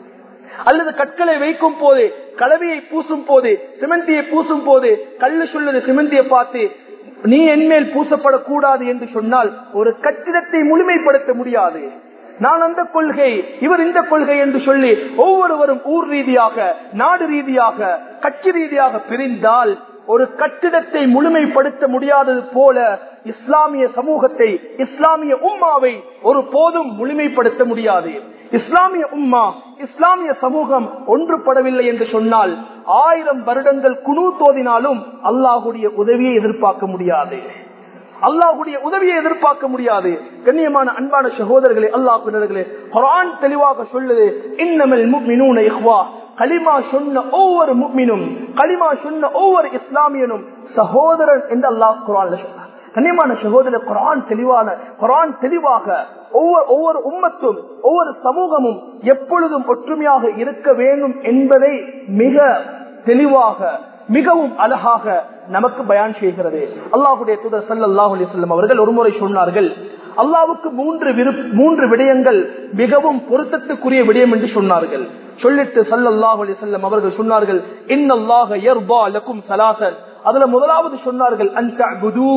அல்லது கற்களை வைக்கும் போது, கலவையை பூசும் போது, சிமெண்டியை பூசும் போது கல்லு சொல்லுது சிமெண்டியை பார்த்து நீ என்மேல் பூசப்படக்கூடாது என்று சொன்னால் ஒரு கட்டிடத்தை முழுமைப்படுத்த முடியாது. நான் அந்த கொள்கை, இவர் இந்த கொள்கை என்று சொல்லி ஒவ்வொருவரும் ஊர் ரீதியாக, நாடு ரீதியாக, கட்சி ரீதியாக பிரிந்தால் ஒரு கட்டிடத்தை முழுமைப்படுத்த முடியாதது போல இஸ்லாமிய சமூகத்தை, இஸ்லாமிய உம்மாவை ஒரு போதும் முழுமைப்படுத்த முடியாது. இஸ்லாமிய உம்மா, இஸ்லாமிய சமூகம் ஒன்றுபடவில்லை என்று சொன்னால் ஆயிரம் வருடங்கள் குனு தோதினாலும் அல்லாஹ்வுடைய உதவியை எதிர்பார்க்க முடியாது. அல்லாஹ்வுடைய உதவியை எதிர்பார்க்க முடியாது. கண்ணியமான அன்பான சகோதரர்களே, அல்லாஹ்வினர்களே, குர்ஆன் தெளிவாக சொல்லுது, இன்னமல் முஃமினூன இஹ்வா. கலிமா சொன்ன ஒவ்வொரு முஃமினும், கலிமா சொன்ன ஒவ்வொரு இஸ்லாமியனும் சகோதரன் என்று அல்லாஹ் குர்ஆன்ல சொல்றார். கண்ணியமான சகோதரர், குர்ஆன் தெளிவான குர்ஆன் தெளிவாக ஒவ்வொரு ஒவ்வொரு உம்மத்தும், ஒவ்வொரு சமூகமும் எப்பொழுதும் ஒற்றுமையாக இருக்க வேண்டும் என்பதை மிக தெளிவாக, மிகவும் அழகாக நமக்கு பயான் செய்கிறது. அல்லாஹ்வுடைய தூதர் ஸல்லல்லாஹு அலைஹி வஸல்லம் அவர்கள் ஒருமுறை சொன்னார்கள், அல்லாஹ்வுக்கு மூன்று மூன்று விடயங்கள் மிகவும் பொருத்தத்துக்குரிய விடயம் என்று சொன்னார்கள். சொல்லிட்டு ஸல்லல்லாஹு அலைஹி வஸல்லம் அவர்கள் சொன்னார்கள், இன்னல்லாஹ யர்பா லக்கும் ஸலாஸன். அதுல முதலாவது சொன்னார்கள், அன் தஅபுது,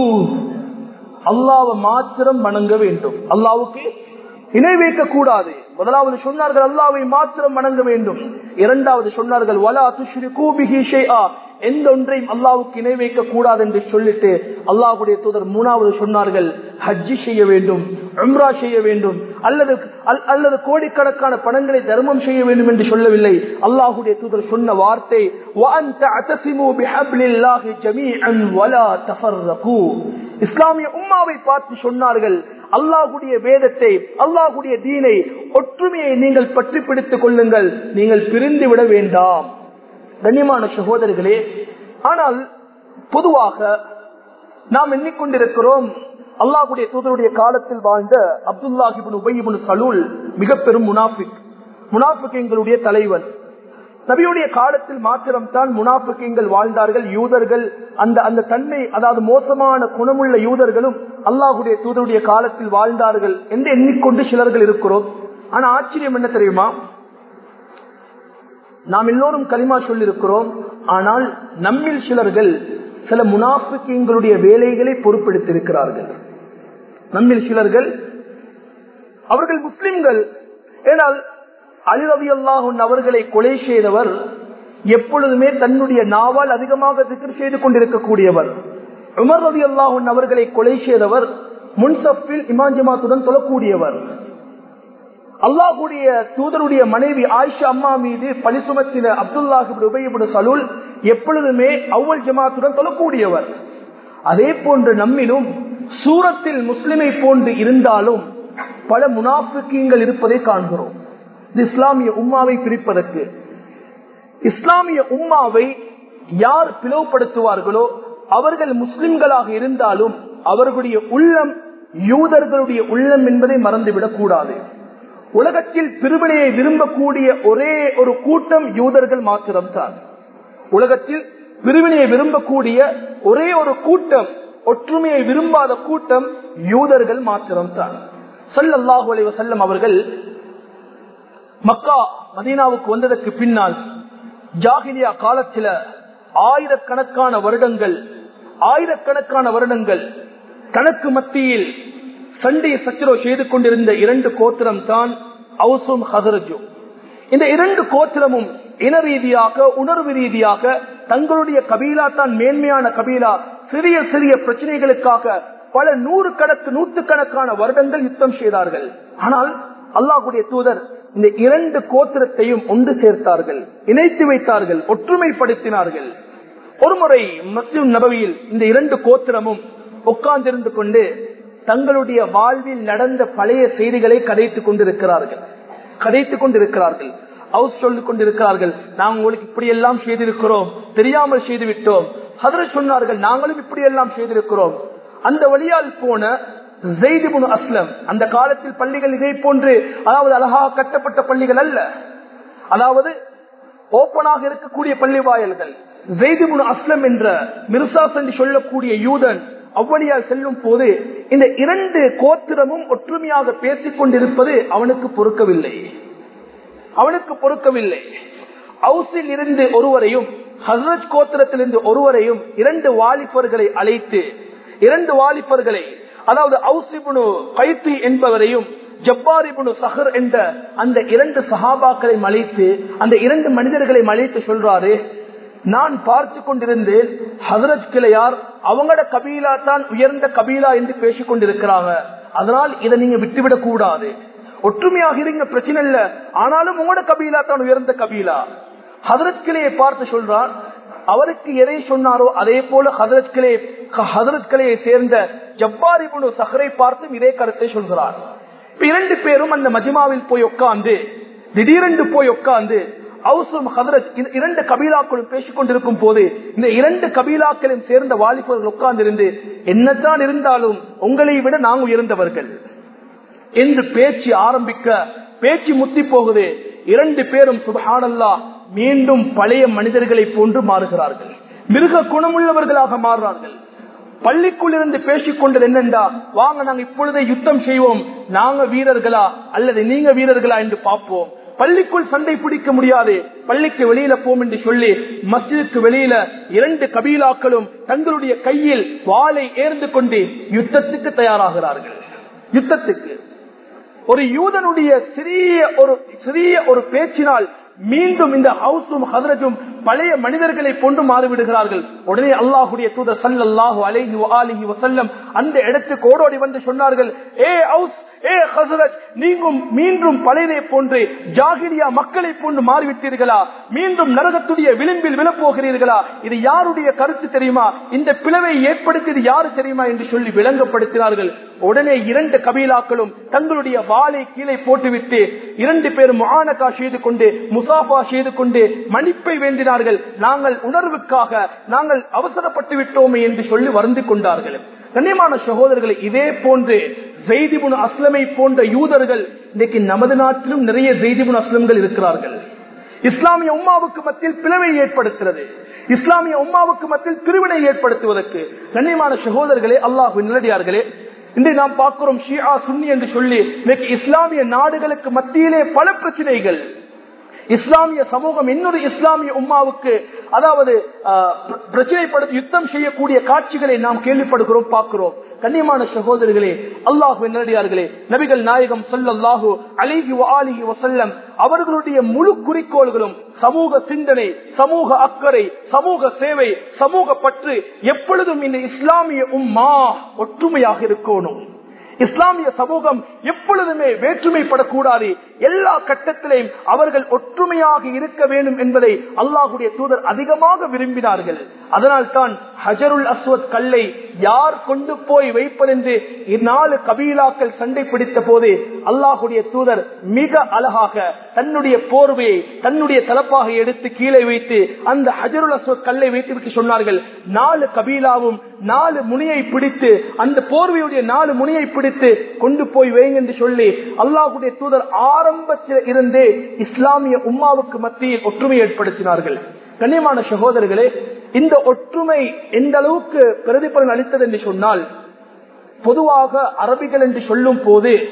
அல்லாஹ்வை மாத்திரம் வணங்க வேண்டும், அல்லாஹ்வுக்கு இணை வைக்க கூடாது. முதலாவது சொன்னார்கள் அல்லாஹ்வை மாத்திரம் வணங்க வேண்டும். இரண்டாவது சொன்னார்கள் வலா துஷ்ரிகு பிஹி ஷைஆ, எந்த ஒன்றையும் அல்லாஹ்வுக்கு இணை வைக்க கூடாது என்று சொல்லிட்டு அல்லாஹ்வுடைய தூதர் மூணாவது சொன்னார்கள் ஹஜ் செய்ய வேண்டும், உம்ரா செய்ய வேண்டும், அல்லது அல்லது கோடிக்கணக்கான பணங்களை தர்மம் செய்ய வேண்டும் என்று சொல்லவில்லை. அல்லாஹ்வுடைய தூதர் சொன்ன வார்த்தை வஅன் தஅதஸிமு பிஹப்லில்லாஹி ஜமீஅன் வலா தஃபர்ரகு. இஸ்லாமிய உம்மாவை பார்த்து சொன்னார்கள், அல்லாஹ்வுடைய வேதத்தை, அல்லாஹ்வுடைய தீனை, ஒற்றுமையை நீங்கள் பற்றி பிடித்துக் கொள்ளுங்கள், நீங்கள் பிரிந்து விட வேண்டாம். கண்ணியமான சகோதரர்களே, ஆனால் பொதுவாக நாம் எண்ணிக்கொண்டிருக்கிறோம், அல்லாஹ்வுடைய தூதருடைய காலத்தில் வாழ்ந்த அப்துல்லாஹ் இப்னு உபை இப்னு சலூல் மிக பெரும் முனாஃபிக், முனாஃபிக்குகளுடைய தலைவன். நபியுடைய காலத்தில் மாத்திரம் தான் முனாஃபிக்குகள் வாழ்ந்தார்கள். யூதர்கள் அந்த அந்த தன்மை, அதாவது மோசமான குணமுள்ள யூதர்களும் அல்லாஹ்வுடைய தூதருடைய காலத்தில் வாழ்ந்தார்கள் என்று எண்ணிக்கொண்டு சிலர்கள் இருக்கிறோம். ஆனா ஆச்சரியம் என்ன தெரியுமா, நாம் எல்லோரும் கலிமா சொல்லிருக்கிறோம், ஆனால் நம்மில் சிலர்கள் சில முனாஃபிக்குகளுடைய வேலைகளை பொறுப்பெடுத்திருக்கிறார்கள். நம்மில் சிலர்கள், அவர்கள் முஸ்லிம்கள், ஏனால் அலி ரலியல்லாஹு அன்ஹு அவர்களை கொலை செய்தவர் எப்பொழுதுமே தன்னுடைய நாவால் அதிகமாக திக்ர் செய்து கொண்டிருக்கக்கூடியவர். உமர் ரலியல்லாஹு அன்ஹு அவர்களை கொலை செய்தவர் முன்சஃபில் இமாம் ஜமாத்துடன் தொழக்கூடியவர். அல்லாஹ்வுடைய தூதருடைய மனைவி ஆயிஷா அம்மா மீது பழி சுமத்தின அப்துல்லாஹ் இப்னு உபை இப்னு சலூல் எப்பொழுதுமே அவ்வல் ஜமாத்துடன் தொழக்கூடியவர். அதே போன்று நம்மிலும் சூரத்தில் முஸ்லிமை போன்று இருந்தாலும் பல முனாஃபிக்குகள் இருப்பதை காண்கிறோம். இஸ்லாமிய உம்மாவை பிரிப்பதற்கு, இஸ்லாமிய உம்மாவை யார் பிளவுபடுத்துவார்களோ அவர்கள் முஸ்லிம்களாக இருந்தாலும் அவர்களுடைய உள்ளம் யூதர்களுடைய உள்ளம் என்பதை மறந்துவிடக் கூடாது. உலகத்தில் பிரிவினையை விரும்பக்கூடிய ஒரே ஒரு கூட்டம் யூதர்கள் மாத்திரம்தான். உலகத்தில் பிரிவினையை விரும்பக்கூடிய ஒரே ஒரு கூட்டம், ஒற்றுமையை விரும்பாத கூட்டம் யூதர்கள் மாத்திரம்தான். ஸல்லல்லாஹு அலைஹி வஸல்லம் அவர்கள் மக்கா மதீனாவுக்கு வந்ததற்கு பின்னால் ஜாஹிலியா காலத்தில ஆயிரக்கணக்கான வருடங்கள் ஆயிரக்கணக்கான வருடங்கள் தனக்கு மத்தியில் சண்டை சச்சரவு செய்து கொண்டிருந்த இரண்டு கோத்திரம் தான் அவுசும் ஹஸரஜும். இந்த இரண்டு கோத்திரமும் இன ரீதியாக உணர்வு ரீதியாக தங்களுடைய கபீலா தான் மேன்மையான கபீலா, சிறிய சிறிய பிரச்சனைகளுக்காக பல நூறு கணக்கு நூற்றுக்கணக்கான வருடங்கள் யுத்தம் செய்தார்கள். ஆனால் அல்லாஹ்வுடைய தூதர் இந்த இரண்டு கோத்திரத்தையும் ஒன்று சேர்த்தார்கள், இணைத்து வைத்தார்கள், ஒற்றுமைப்படுத்தினார்கள். ஒருமுறை மஸ்ஜித் நபவியில் இந்த இரண்டு கோத்திரமும் உட்கார்ந்திருந்து கொண்டு தங்களுடைய வாழ்வில் நடந்த பழைய செய்திகளை கதைத்துக் கொண்டிருக்கிறார்கள் கதைத்துக் கொண்டிருக்கிறார்கள் அவுஸ் சொல்லிக் கொண்டிருக்கிறார்கள், நாங்கள் உங்களுக்கு இப்படி எல்லாம் செய்திருக்கிறோம், தெரியாமல் செய்து விட்டோம். ஹதரத் சொன்னார்கள், நாங்களும் இப்படி எல்லாம் செய்திருக்கிறோம். அந்த வழியால் போன ஸைத் இப்னு அஸ்லம், அந்த காலத்தில் பள்ளிகள் இதை போன்று அதாவது அழகாக கட்டப்பட்ட பள்ளிகள் அல்ல, அதாவது ஓப்பனாக இருக்கக்கூடிய பள்ளி வாயல்கள். ஸைத் இப்னு அஸ்லம் என்ற மிர்சாஸ் என்று சொல்லக்கூடிய யூதன் அவ்வழியால் செல்லும் போது இந்த இரண்டு கோத்திரமும் ஒற்றுமையாக பேசிக் கொண்டிருப்பது அவனுக்கு பொறுக்கவில்லை அவனுக்கு பொறுக்கவில்லை அவுஸில் இருந்து ஒருவரையும் ஹஸ்ரஜ் கோத்திரத்திலிருந்து ஒருவரையும் இரண்டு வாலிபர்களை அழைத்து இரண்டு வாலிபர்களை அதாவது அவுஸ் இப்னு கைத்தி என்பவரையும் ஜப்பார் இப்னு சஹர் என்ற அந்த இரண்டு சஹாபாக்களை அழைத்து அந்த இரண்டு மனிதர்களை அழைத்து சொல்றாரு, நான் பார்த்து கொண்டிருந்தேன் ஹஸ்ரஜ் கிளையார் அவங்களோட கபீலா தான் உயர்ந்த கபீலா என்று பேசிக் கொண்டிருக்கிறாங்க, அதனால் இதை நீங்க விட்டுவிடக் கூடாது, ஒற்றுமையாக இருங்க, பிரச்சனை இல்ல, ஆனாலும் உங்களோட கபீலா தான் உயர்ந்த கபீலா. ஹஸ்ரஜ் கிளையை பார்த்து சொல்றார், அவருக்கு எதை சொன்னாரோ அதே போல ஹஸ்ரஜ் கிளை ஹஸ்ரஜ் கிளையை சேர்ந்த ஜப்பார் இப்னு சஹரை பார்த்தும் இதே கருத்தை சொல்கிறார். இரண்டு பேரும் அந்த மஜ்மாவில் போய் உட்கார்ந்து திடீரென்று போய் உட்கார்ந்து அவுசும் ஹதரஜ் இரண்டு கபீலாக்களும் பேசிக் கொண்டிருக்கும் போது இந்த இரண்டு கபீலாக்களும் சேர்ந்த வாலிபர்கள் உட்கார்ந்திருந்து, என்னத்தான் இருந்தாலும் உங்களை விட நாங்கள் உயர்ந்தவர்கள் என்று பேச்சு ஆரம்பிக்க பேச்சு முத்தி போகுது. இரண்டு பேரும் சுப்ஹானல்லாஹ் மீண்டும் பழைய மனிதர்களை போன்று மாறுகிறார்கள், மிருக குணமுள்ளவர்களாக மாறுறார்கள். பள்ளிக்குள் இருந்து பேசிக் கொண்டது என்னென்றா, வாங்க நாங்க இப்பொழுதே யுத்தம் செய்வோம், நாங்க வீரர்களா அல்லது நீங்க வீரர்களா என்று பார்ப்போம். பள்ளிக்குள் சண்டை பிடிக்க முடியாது, பள்ளிக்கு வெளியில போம் என்று சொல்லி மஸ்ஜிதுக்கு வெளியில இரண்டு கபீலாக்களும் தங்களுடைய கையில் வாளை ஏர்ந்து கொண்டு யுத்தத்துக்கு தயாராகிறார்கள். யுத்தத்துக்கு ஒரு யூதனுடைய சிறிய ஒரு சிறிய ஒரு பேச்சினால் மீண்டும் இந்த ஹவுஸும் ஹதரஜும் பழைய மனிதர்களை போன்று மாறிவிடுகிறார்கள். உடனே அல்லாஹ்வுடைய தூதர் ஸல்லல்லாஹு அலைஹி வஆலிஹி வஸல்லம் அந்த இடத்துக்கு ஓடோடி வந்து சொன்னார்கள், ஏ ஹவுஸ், ஏ ஹஸ்ரஜ், நீங்களும் மீண்டும் பழையதை போன்று ஜாகிலியா மக்களை போன்று மாறிவிட்டீர்களா? மீண்டும் நரகத்துடைய விளிம்பில் விழப்போகிறீர்களா? இது யாருடைய கருத்து தெரியுமா? இந்த பிளவை ஏற்படுத்தியது யாரு தெரியுமா என்று சொல்லி விளங்கப்படுத்தினார்கள். உடனே இரண்டு கபீலாக்களும் தங்களுடைய வாளை கீழே போட்டுவிட்டு இரண்டு பேரும் முஆனகா செய்து கொண்டு முசாஃபா செய்து கொண்டு மன்னிப்பை வேண்டினார்கள். நாங்கள் உணர்வுக்காக நாங்கள் அவசரப்பட்டு விட்டோமே என்று சொல்லி வருந்திக் கொண்டார்கள். கண்ணியமான சகோதரர்களை, இதே போன்று ஸைத் இப்னு அஸ்லமை போன்ற யூதர்கள் இன்னைக்கு நமது நாட்டிலும் நிறைய ஸைத் இப்னு அஸ்லம்கள் இருக்கிறார்கள். இஸ்லாமிய உம்மாவுக்கு மத்தியில் பிளவை ஏற்படுத்துகிறது, இஸ்லாமிய உம்மாவுக்கு மத்தியில் பிரிவினை ஏற்படுத்துவதற்கு. கண்ணியமான சகோதரர்களே, அல்லாஹ்வின் நல்லடியார்களே, இன்று நாம் பார்க்கிறோம் ஷியா சுன்னி என்று சொல்லி இன்னைக்கு இஸ்லாமிய நாடுகளுக்கு மத்தியிலே பல பிரச்சனைகள். இஸ்லாமிய சமூகம் இன்னொரு இஸ்லாமிய உம்மாவுக்கு அதாவது பிரச்சனைப்படுத்தி யுத்தம் செய்யக்கூடிய காட்சிகளை நாம் கேள்விப்படுகிறோம், பார்க்கிறோம். கண்ணியமான சகோதரர்களே, அல்லாஹ்வின் நல்லடியார்களே, நபிகள் நாயகம் ஸல்லல்லாஹு அலைஹி வஆலிஹி வஸல்லம் அவர்களுடைய முழு குறிக்கோள்களும் சமூக சிந்தனை, சமூக அக்கறை, சமூக சேவை, சமூக பற்று. எப்பொழுதும் இந்த இஸ்லாமிய உம்மா ஒற்றுமையாக இருக்கணும். இஸ்லாமிய சமூகம் எப்பொழுதுமே வேற்றுமைப்படக்கூடாது. எல்லா கட்டத்திலையும் அவர்கள் ஒற்றுமையாக இருக்க வேண்டும் என்பதை அல்லாஹ்வுடைய தூதர் அதிகமாக விரும்பினார்கள். அதனால் தான் ஹஜருல் அஸ்வத் கல்லை யார் கொண்டு போய் வைப்பதென்று இந்நாலு கபீலாக்கள் சண்டை பிடித்த போது அல்லாஹ்வுடைய தூதர் மிக அழகாக தன்னுடைய போர்வையை தன்னுடைய தலப்பாக எடுத்து கீழே வைத்து அந்த ஹஜருல் அஸ்வத் கல்லை வைத்து விட்டு சொன்னார்கள், நாலு கபீலாவும் நாலு முனியை பிடித்து அந்த போர்வையுடைய நாலு முனியை பிடித்து கொண்டு போய் வைங்க என்று சொல்லி அல்லாஹ்வுடைய தூதர் ஆரம்பத்தில் இருந்தே இஸ்லாமிய உம்மாவுக்கு மத்தியில் ஒற்றுமை ஏற்படுத்தினார்கள். கண்ணியமான சகோதரர்களே, இந்த ஒற்றுமை எந்த அளவுக்கு பிரதிபலன் அளித்தது என்று சொன்னால், பொதுவாக அரபிகள் என்று சொல்லும் போது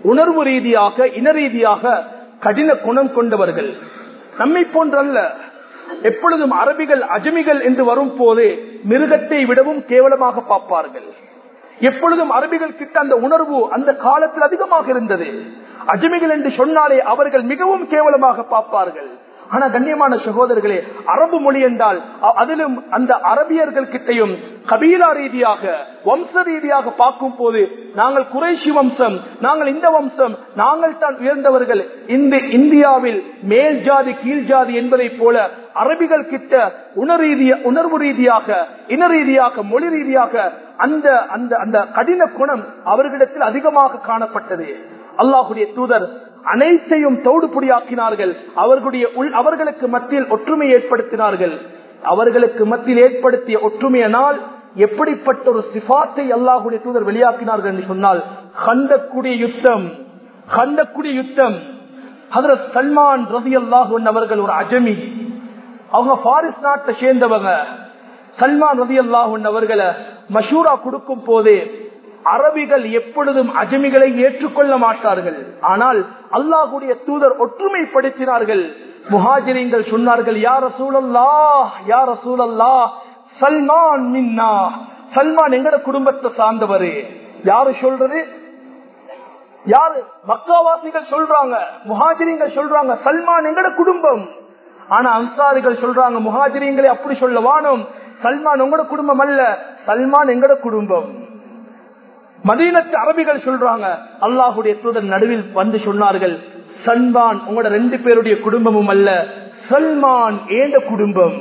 உணர்வு ரீதியாக இன ரீதியாக கடின குணம் கொண்டவர்கள். நம்மை போன்றல்ல. எப்பொழுதும் அரபிகள் அஜமிகள் என்று வரும் போது மிருகத்தை விடவும் கேவலமாக பார்ப்பார்கள். எப்பொழுதும் அரபிகள் கிட்ட அந்த உணர்வு அந்த காலத்தில் அதிகமாக இருந்தது. அஜமிகள் என்று சொன்னாலே அவர்கள் மிகவும் கேவலமாக பார்ப்பார்கள். ஆனா கண்ணியமான சகோதரர்களே, அரபு மொழி என்றால் அதிலும் அந்த அரபியர்கள் கிட்டையும் கபீலா ரீதியாக வம்ச ரீதியாக பார்க்கும் போது நாங்கள் குறைஷி வம்சம், நாங்கள் இந்த வம்சம், நாங்கள் தான் உயர்ந்தவர்கள். இந்த இந்தியாவில் மேல் ஜாதி கீழ் ஜாதி என்பதை போல அரபிகள் கிட்ட உணர்ரீதிய உணர்வு ரீதியாக இன ரீதியாக மொழி ரீதியாக அந்த அந்த அந்த கடின குணம் அவர்களிடத்தில் அதிகமாக காணப்பட்டது. அல்லாஹுடைய தூதர் அனைத்தையும் தோடுபுடியாக்கினார்கள். அவர்களுடைய அவர்களுக்கு மத்தியில் ஒற்றுமை ஏற்படுத்தினார்கள். அவர்களுக்கு மத்தியில் ஏற்படுத்திய ஒற்றுமையினால் எப்படிப்பட்ட ஒரு சிபாத்தை அல்லாஹுடைய தூதர் வெளியாக்கினார்கள் என்று சொன்னால், கண்டக்கூடிய யுத்தம் கண்டக்கூடிய யுத்தம் ஹஜ்ரத் சல்மான் ரலியல்லாஹு அன்ஹு அவர்கள் ஒரு அஜமி, அவங்க பாரிஸ் நாட்டை சேர்ந்தவங்க. சல்மான் ரலியல்லாஹு அன்ஹு அவர்களை மஷூரா கொடுக்கும் போது அரபிகள் எப்பொழுதும் அஜமிகளை ஏற்றுக்கொள்ள மாட்டார்கள். ஆனால் அல்லாஹ்வுடைய தூதர் ஒற்றுமைப்படுத்தினார்கள். முஹாஜிரீன்கள் சொன்னார்கள், யா ரசூலல்லாஹ் யா ரசூலல்லாஹ் சல்மான் மின்னா, சல்மான் எங்கட குடும்பத்தை சார்ந்தவர். யாரு சொல்றது? யாரு? மக்காவாசிகள் சொல்றாங்க, முஹாஜிரீன்கள் சொல்றாங்க சல்மான் எங்கட குடும்பம். ஆனா அன்சாரிகள் சொல்றாங்க, முஹாஜிரீன்களை அப்படி சொல்ல வானோம், சல்மான் உங்களோட குடும்பம் அல்ல, சல்மான் எங்கட குடும்பம். மதீனத்து அரபிகள் சொல்றாங்க. அல்லாஹுடைய தூதர் நடுவில் வந்து சொன்னார்கள், சல்மான் உங்களோட ரெண்டு பேருடைய குடும்பமும் அல்ல, சல்மான் ஏண்ட குடும்பம்,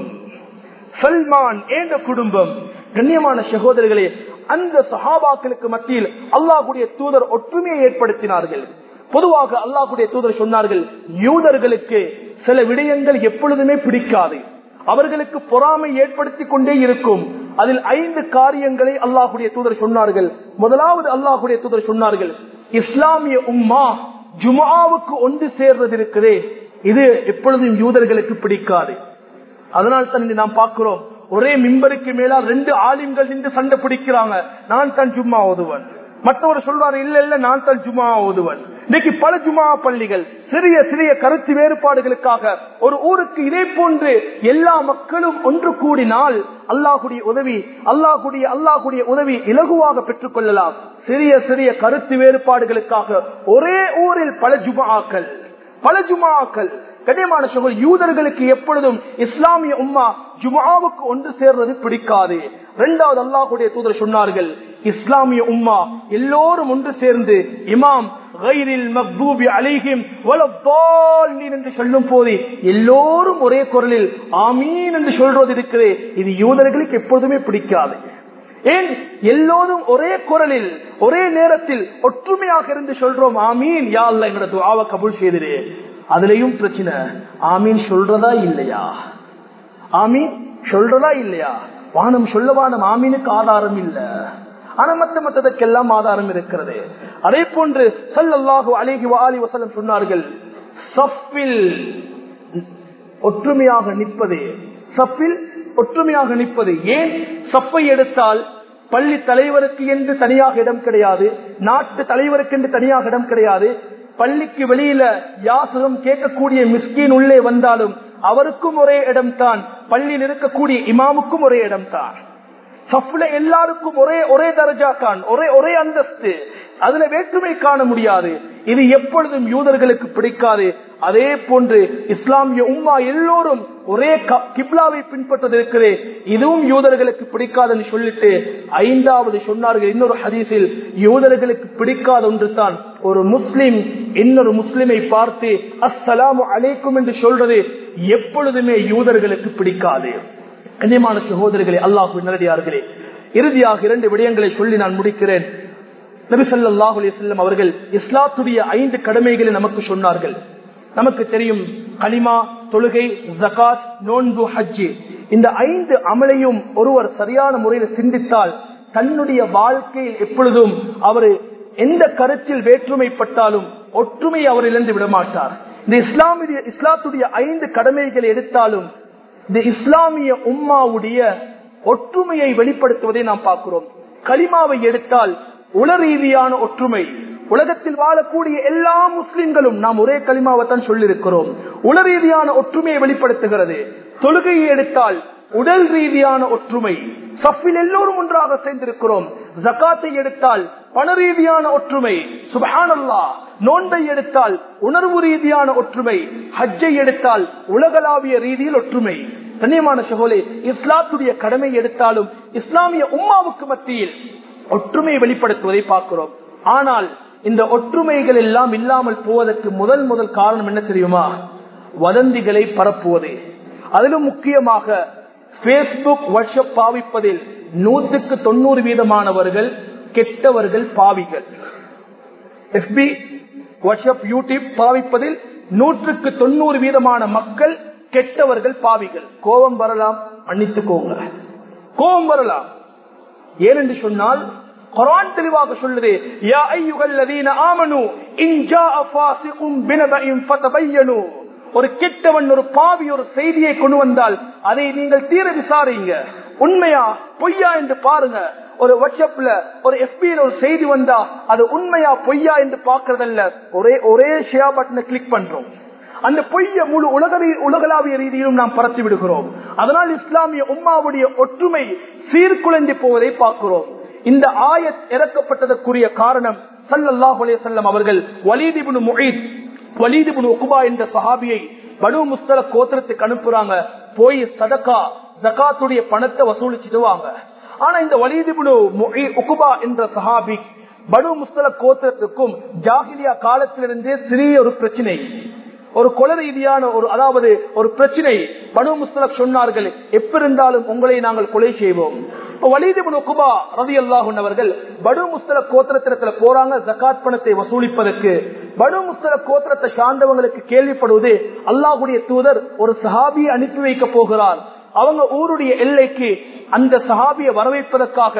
சல்மான் ஏண்ட குடும்பம். கண்ணியமான சகோதரர்களே, அந்த சஹாபாக்களுக்கு மத்தியில் அல்லாஹுடைய தூதர் ஒற்றுமையை ஏற்படுத்தினார்கள். பொதுவாக அல்லாஹுடைய தூதர் சொன்னார்கள், யூதர்களுக்கு சில விடயங்கள் எப்பொழுதுமே பிடிக்காது, அவர்களுக்கு பொறாமை ஏற்படுத்திக் கொண்டே இருக்கும். அதில் ஐந்து காரியங்களை அல்லாஹுடைய தூதர் சொன்னார்கள். முதலாவது அல்லாஹுடைய தூதர் சொன்னார்கள், இஸ்லாமிய உம்மா ஜும்ஆவுக்கு ஒன்று சேர்றது இருக்குதே, இது எப்பொழுதும் யூதர்களுக்கு பிடிக்காது. அதனால் தான் நாம் பார்க்கிறோம், ஒரே மிம்பருக்கு மேலா ரெண்டு ஆலிம்கள் நின்று சண்டை பிடிக்கிறாங்க, நான் தான் ஜும்மா ஓதுவன், மற்றவர் சொல்றாரு இல்ல இல்ல நான் தான் ஜும்மா ஓதுவன். இன்னைக்கு பல ஜும்மா பள்ளிகள் சிறிய சிறிய கருத்து வேறுபாடுகளுக்காக ஒரு ஊருக்கு இதே போன்று எல்லா மக்களும் ஒன்று கூடினால் அல்லாஹுடைய உதவி அல்லாஹுடைய அல்லாஹுடைய உதவி இலகுவாக பெற்றுக் கொள்ளலாம். சிறிய சிறிய கருத்து வேறுபாடுகளுக்காக ஒரே ஊரில் பல ஜும்ஆக்கள் பல ஜும்ஆக்கள். கண்ணியமான சகோதரர்களே, யூதர்களுக்கு எப்பொழுதும் இஸ்லாமிய உம்மா ஜும்ஆவுக்கு ஒன்று சேர்றது பிடிக்காது. இரண்டாவது அல்லாஹ்வுடைய தூதர் சொன்னார்கள், இஸ்லாமிய உம்மா எல்லோரும் ஒன்று சேர்ந்து இமாம் கைரில் மக்தூபி அலைஹிம் வலத்தாலின் என்று சொல்லும் போது எல்லோரும் ஒரே குரலில் ஆமீன் என்று சொல்றது இருக்கிறது, இது யூதர்களுக்கு எப்பொழுதுமே பிடிக்காது. ஏன்? எல்லோரும் ஒரே குரலில் ஒரே நேரத்தில் ஒற்றுமையாக இருந்து சொல்றோம் ஆமீன், யா அல்லாஹ் எங்களோட துஆவை கபூல் செய்திரு. அதுலயும் பிரச்சனை, ஆமீன் சொல்றதா இல்லையா, ஆமீன் சொல்றதா இல்லையா. வானம் சொல்ல வானம் ஆமீனுக்கு ஆதாரம் இல்ல, ஆனா மத்த மத்ததற்கெல்லாம் ஆதாரம் இருக்கிறது. அதே போன்று ஸல்லல்லாஹு அலைஹி வஆலிஹி வஸல்லம் சொன்னார்கள், ஸஃபில் ஒற்றுமையாக நிற்பது, ஸஃபில் ஒற்றுமையாக நிற்பது. ஏன்? ஸஃபை எடுத்தால் பள்ளி தலைவருக்கு என்று தனியாக இடம் கிடையாது, நாட்டு தலைவருக்கு என்று தனியாக இடம் கிடையாது, பள்ளிக்கு வெளியில யாசகம் கேட்கக்கூடிய மிஸ்கீன் உள்ளே வந்தாலும் அவருக்கும் ஒரே இடம் தான், பள்ளியில் இருக்கக்கூடிய இமாமுக்கும் ஒரே இடம் தான். சஃப்ல எல்லாருக்கும் ஒரே ஒரே தரஜா தான், ஒரே ஒரே அந்தஸ்து, அதுல வேற்றுமை காண முடியாது. இது எப்பொழுதும் யூதர்களுக்கு பிடிக்காது. அதே போன்று இஸ்லாமிய உம்மா எல்லோரும் ஒரே கிப்லாவை பின்பற்றது இருக்கிறது, இதுவும் யூதர்களுக்கு பிடிக்காதுன்னு சொல்லிட்டு ஐந்தாவது சொன்னார்கள் இன்னொரு ஹதீஸில், யூதர்களுக்கு பிடிக்காத ஒன்று தான் ஒரு முஸ்லிம் இன்னொரு முஸ்லிமை பார்த்து அஸ்ஸலாமு அலைக்கும் என்று சொல்றது எப்பொழுதுமே யூதர்களுக்கு பிடிக்காது. கண்ணியமான சகோதரர்களே, அல்லாஹ்வின் நல்லடியார்களே, இறுதியாக இரண்டு விடயங்களை சொல்லி நான் முடிக்கிறேன். நபி ஸல்லல்லாஹு அலைஹி வஸல்லம் அவர்கள் இஸ்லாத்துடைய ஐந்து கடமைகளை நமக்கு சொன்னார்கள். நமக்கு தெரியும், கலிமா, தொழுகை, ஜகாத், நோன்பு, ஹஜ், இந்த ஐந்து அமலையும் ஒருவர் சரியான முறையில் சிந்தித்தால் தன்னுடைய வாழ்க்கையில் எப்பொழுதும் அவர் எந்த கருத்தில் வேற்றுமைப்பட்டாலும் ஒற்றுமை அவர் இழந்து விடமாட்டார். இந்த இஸ்லாமிய இஸ்லாத்துடைய ஐந்து கடமைகளை எடுத்தாலும் இந்த இஸ்லாமிய உம்மாவுடைய ஒற்றுமையை வெளிப்படுத்துவதை நாம் பார்க்கிறோம். கலிமாவை எடுத்தால் உள ரீதியான ஒற்றுமை, உலகத்தில் வாழக்கூடிய எல்லா முஸ்லிம்களும் நாம் ஒரே கலிமாவைத்தான் சொல்லியிருக்கிறோம். உள ரீதியான ஒற்றுமையை வெளிப்படுத்துகிறது. தொழுகையை எடுத்தால் உடல் ரீதியான ஒற்றுமை, சஃபில் எல்லோரும் ஒன்றாக சேர்ந்திருக்கிறோம். ஜகாத்தை எடுத்தால் பண ரீதியான ஒற்றுமை, சுப்ஹானல்லாஹ். நோன்பை எடுத்தால் உணர்வு ரீதியான ஒற்றுமை, ஹஜ்ஜை எடுத்தால் உலகளாவிய ரீதியில் ஒற்றுமை. கண்ணியமான சகோதரே, இஸ்லாத்துடைய கடமை எடுத்தாலும் இஸ்லாமிய உம்மாவுக்கு மத்தியில் ஒற்றுமையை வெளிப்படுத்துவதை பார்க்கிறோம். ஆனால் இந்த ஒற்றுமைகள் எல்லாம் இல்லாமல் போவதற்கு முதல் முதல் காரணம் என்ன தெரியுமா? வதந்திகளை பரப்புவது. அதிலும் முக்கியமாக பேஸ்புக், வாட்ஸ்அப் பாவிப்பதில் நூற்றுக்கு தொண்ணூறு வீதமானவர்கள் கெட்டவர்கள், பாவிகள். எஃபி, வாட்ஸ்அப், யூடியூப் பாவிப்பதில் நூற்றுக்கு தொண்ணூறு வீதமான மக்கள் கெட்டவர்கள், பாவிகள். கோபம் வரலாம், மன்னித்துக்கோங்க, கோபம் வரலாம். ஏனென்று சொன்னால் குர்ஆன் தெளிவாக சொல்லுது, யா அய்யுஹல்லதீன ஆமனூ இன் ஜாஅ ஃபாஸிகுன் பினபஇன் ஃபதபையனூ. ஒரு கெட்டவன், ஒரு பாவி ஒரு செய்தியை கொண்டு வந்தால் அதை நீங்கள் தீர விசாரிங்க. உண்மையா பொய்யா என்று பாருங்க. ஒரு வாட்ஸ்அப்ல, ஒரு எஃபில ஒரு செய்தி வந்தா அது உண்மையா பொய்யா என்று பார்க்கறதல்ல, ஒரே ஒரே ஷேர் பட்டனை கிளிக் பண்றோம். அந்த பொய்ய முழு உலக உலகளாவிய ரீதியிலும் நாம் பரத்தி விடுகிறோம். அதனால் இஸ்லாமிய உம்மாவுடைய ஒற்றுமை சீர்குலைந்து போவதை பார்க்கிறோம். இந்த ஆயத் இறக்கப்பட்டதற்குரிய காரணம் ஸல்லல்லாஹு அலைஹி வஸல்லம் அவர்கள் வலீத் இப்னு முஈத், வலீத் இப்னு உக்பா என்ற சஹாபியை பனு முஸ்தலக் கோத்திரத்துக்கு அனுப்புறாங்க. போய் சதகா, ஜகாத்துடைய பணத்தை வசூலிச்சுட்டு வாங்க. ஆனா இந்த வலீத் இப்னு உக்பா என்ற சஹாபி பனு முஸ்தலக் கோத்திரத்துக்கும் ஜாஹிலியா காலத்திலிருந்தே சிறிய ஒரு பிரச்சனை, ஒரு கொலை ரீதியான ஒரு அதாவது ஒரு பிரச்சனை. பனு முஸ்தலக் சொன்னார்கள், எப்பிருந்தாலும் உங்களை நாங்கள் கொலை செய்வோம். வலீத் இப்னு உக்பா ரலியல்லாஹு அன்ஹு அவர்கள் பனு முஸ்தலக் கோத்திரத்தில போறாங்க ஜகாத் பணத்தை வசூலிப்பதற்கு. பனு முஸ்தலக் கோத்திரத்தை சார்ந்தவங்களுக்கு கேள்விப்படுவது, அல்லாஹ்வுடைய தூதர் ஒரு சஹாபியை அனுப்பி வைக்க போகிறார். அவங்க ஊருடைய எல்லைக்கு அந்த சஹாபியை வரவேற்பதற்காக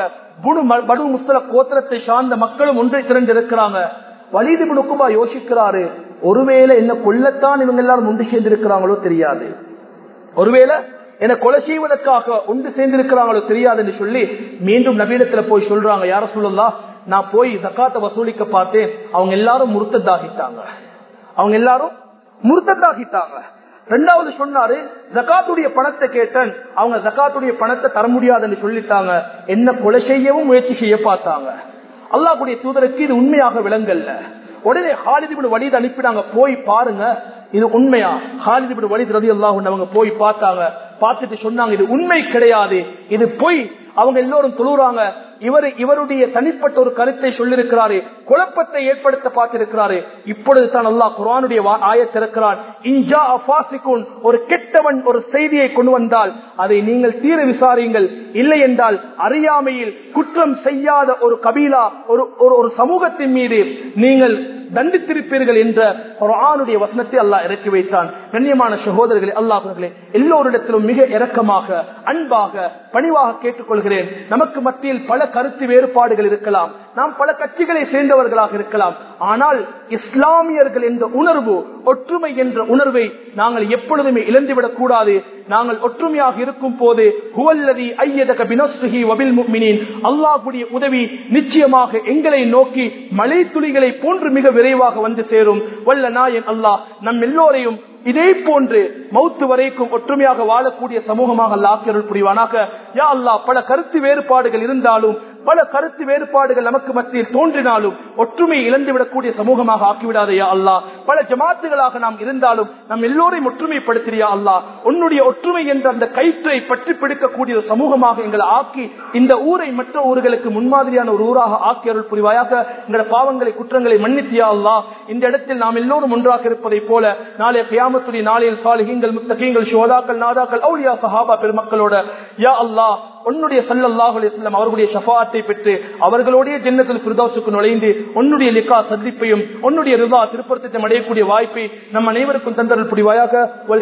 பனு முஸ்தலக் கோத்திரத்தை சார்ந்த மக்களும் ஒன்றை திரண்டிருக்கிறாங்க. வலீத் இப்னு உக்பா யோசிக்கிறாரு, ஒருவேளை என்ன கொல்லத்தான் இவங்க எல்லாரும் ஒன்று சேர்ந்திருக்கிறாங்களோ தெரியாது, ஒருவேளை என்ன கொலை செய்வதற்காக ஒன்று சேர்ந்திருக்கிறாங்களோ தெரியாது என்று சொல்லி மீண்டும் நபியிடத்துல போய் சொல்றாங்க, யார சொல்லலாம், நான் போய் ஜகாத்தை வசூலிக்க பார்த்தேன், அவங்க எல்லாரும் முர்த்தத்தாகிட்டாங்க, அவங்க எல்லாரும் முர்த்தத்தாகிட்டாங்க. ரெண்டாவது சொன்னாரு, ஜகாத்துடைய பணத்தை கேட்டேன், அவங்க ஜகாத்துடைய பணத்தை தர முடியாதுன்னு சொல்லிட்டாங்க, என்ன கொலை செய்யவும் முயற்சி செய்ய பார்த்தாங்க. அல்லாஹ்வுடைய தூதருக்கு இது உண்மையாக விளங்கல்ல. உடனே காலித் இப்னு வலீத் அனுப்பினாங்க, போய் பாருங்க இது உண்மையா. காலித் இப்னு வலீத் ரலியல்லாஹு அன்ஹு அவங்க போய் பார்த்தாங்க. பார்த்துட்டு சொன்னாங்க, இது உண்மை கிடையாது, இது பொய். அவங்க எல்லோரும் தொழுறாங்க. இவர் இவருடைய தனிப்பட்ட ஒரு கருத்தை சொல்லிருக்கிறாரு, குழப்பத்தை ஏற்படுத்த பார்த்திருக்கிறாரு. இப்பொழுது தான் அல்லாஹ் குர்ஆனுடைய ஆயத் இருக்கிறான், இன்ஜா அஃபாசிகுன், ஒரு கெட்டவன் ஒரு செய்தியை கொண்டு வந்தால் அதை நீங்கள் தீர விசாரியுங்கள். இல்லை என்றால் அறியாமையில் குற்றம் செய்யாத ஒரு கபீலா, ஒரு ஒரு சமூகத்தின் மீது நீங்கள் தண்டித்திருப்பீர்கள் என்ற குர்ஆனுடைய வசனத்தை அல்லாஹ் இறக்கி வைத்தான். கண்ணியமான சகோதரர்களே, அல்லாஹ்வர்களே, எல்லோரிடத்திலும் மிக இரக்கமாக, அன்பாக, பணிவாக கேட்டுக்கொள்கிறேன். நமக்கு மத்தியில் பல கருத்து வேறுபாடுகள் இருக்கலாம், நாம் பல கட்சிகளை சேர்ந்தவர்களாக இருக்கலாம். ஆனால் இஸ்லாமியர்கள் என்ற உணர்வு, ஒற்றுமை என்ற உணர்வை நாங்கள் எப்பொழுதுமே இழந்துவிடக் கூடாது. நாங்கள் ஒற்றுமையாக இருக்கும் போது ஹுவல்லதி அய்யதக பினஸ்ரிஹி வபில் முஃமினீன், அல்லாஹ்வுடைய உதவி நிச்சயமாக எங்களை நோக்கி மழை துளிகளை போன்று மிக விரைவாக வந்து சேரும். வல்ல நாயன் அல்லாஹ் நம் எல்லோரையும் இதே போன்று மௌத்து வரைக்கும் ஒற்றுமையாக வாழக்கூடிய சமூகமாக அல்லாஹ் அருள் புரிவானாக. யா அல்லாஹ், பல கருத்து வேறுபாடுகள் இருந்தாலும், பல கருத்து வேறுபாடுகள் நமக்கு மத்தியில் தோன்றினாலும் ஒற்றுமையை இழந்துவிடக்கூடிய சமூகமாக ஆக்கிவிடாதே யா அல்லாஹ். பல ஜமாத்துகளாக நாம் இருந்தாலும் நம் எல்லோரையும் ஒற்றுமைப்படுத்தியா அல்லாஹ். உன்னுடைய ஒற்றுமை என்ற அந்த கயிற்றை பற்றி பிடிக்கக்கூடிய ஒரு சமூகமாக எங்களை ஆக்கி இந்த ஊரை மற்ற ஊர்களுக்கு முன்மாதிரியான ஒரு ஊராக ஆக்கி அருள் புரிவாயாக. எங்களோட பாவங்களை குற்றங்களை மன்னித்தியா அல்லாஹ். இந்த இடத்தில் நாம் எல்லோரும் ஒன்றாக இருப்பதை போல நாளைய கியாமத்துடைய நாளையில் சாலிஹீன்கள், முத்தகீன்கள், ஷுஹதாக்கள், நாதாக்கள், அவுலியா, சஹாபா பெருமக்களோட யா அல்லாஹ் உன்னுடைய ஸல்லல்லாஹு அலைஹி வஸல்லம் அவர்களுடைய ஷஃபாஅத்தை பெற்று அவர்களுடைய ஜன்னத்துல் ஃபிர்தௌஸுக்கு நுழைந்து உன்னுடைய லிகா சந்திப்பையும் உன்னுடைய ரிதா திருப்பொருத்தத்தை அடையக்கூடிய வாய்ப்பை நம் அனைவருக்கும் தந்தருள் புரிவாயாக.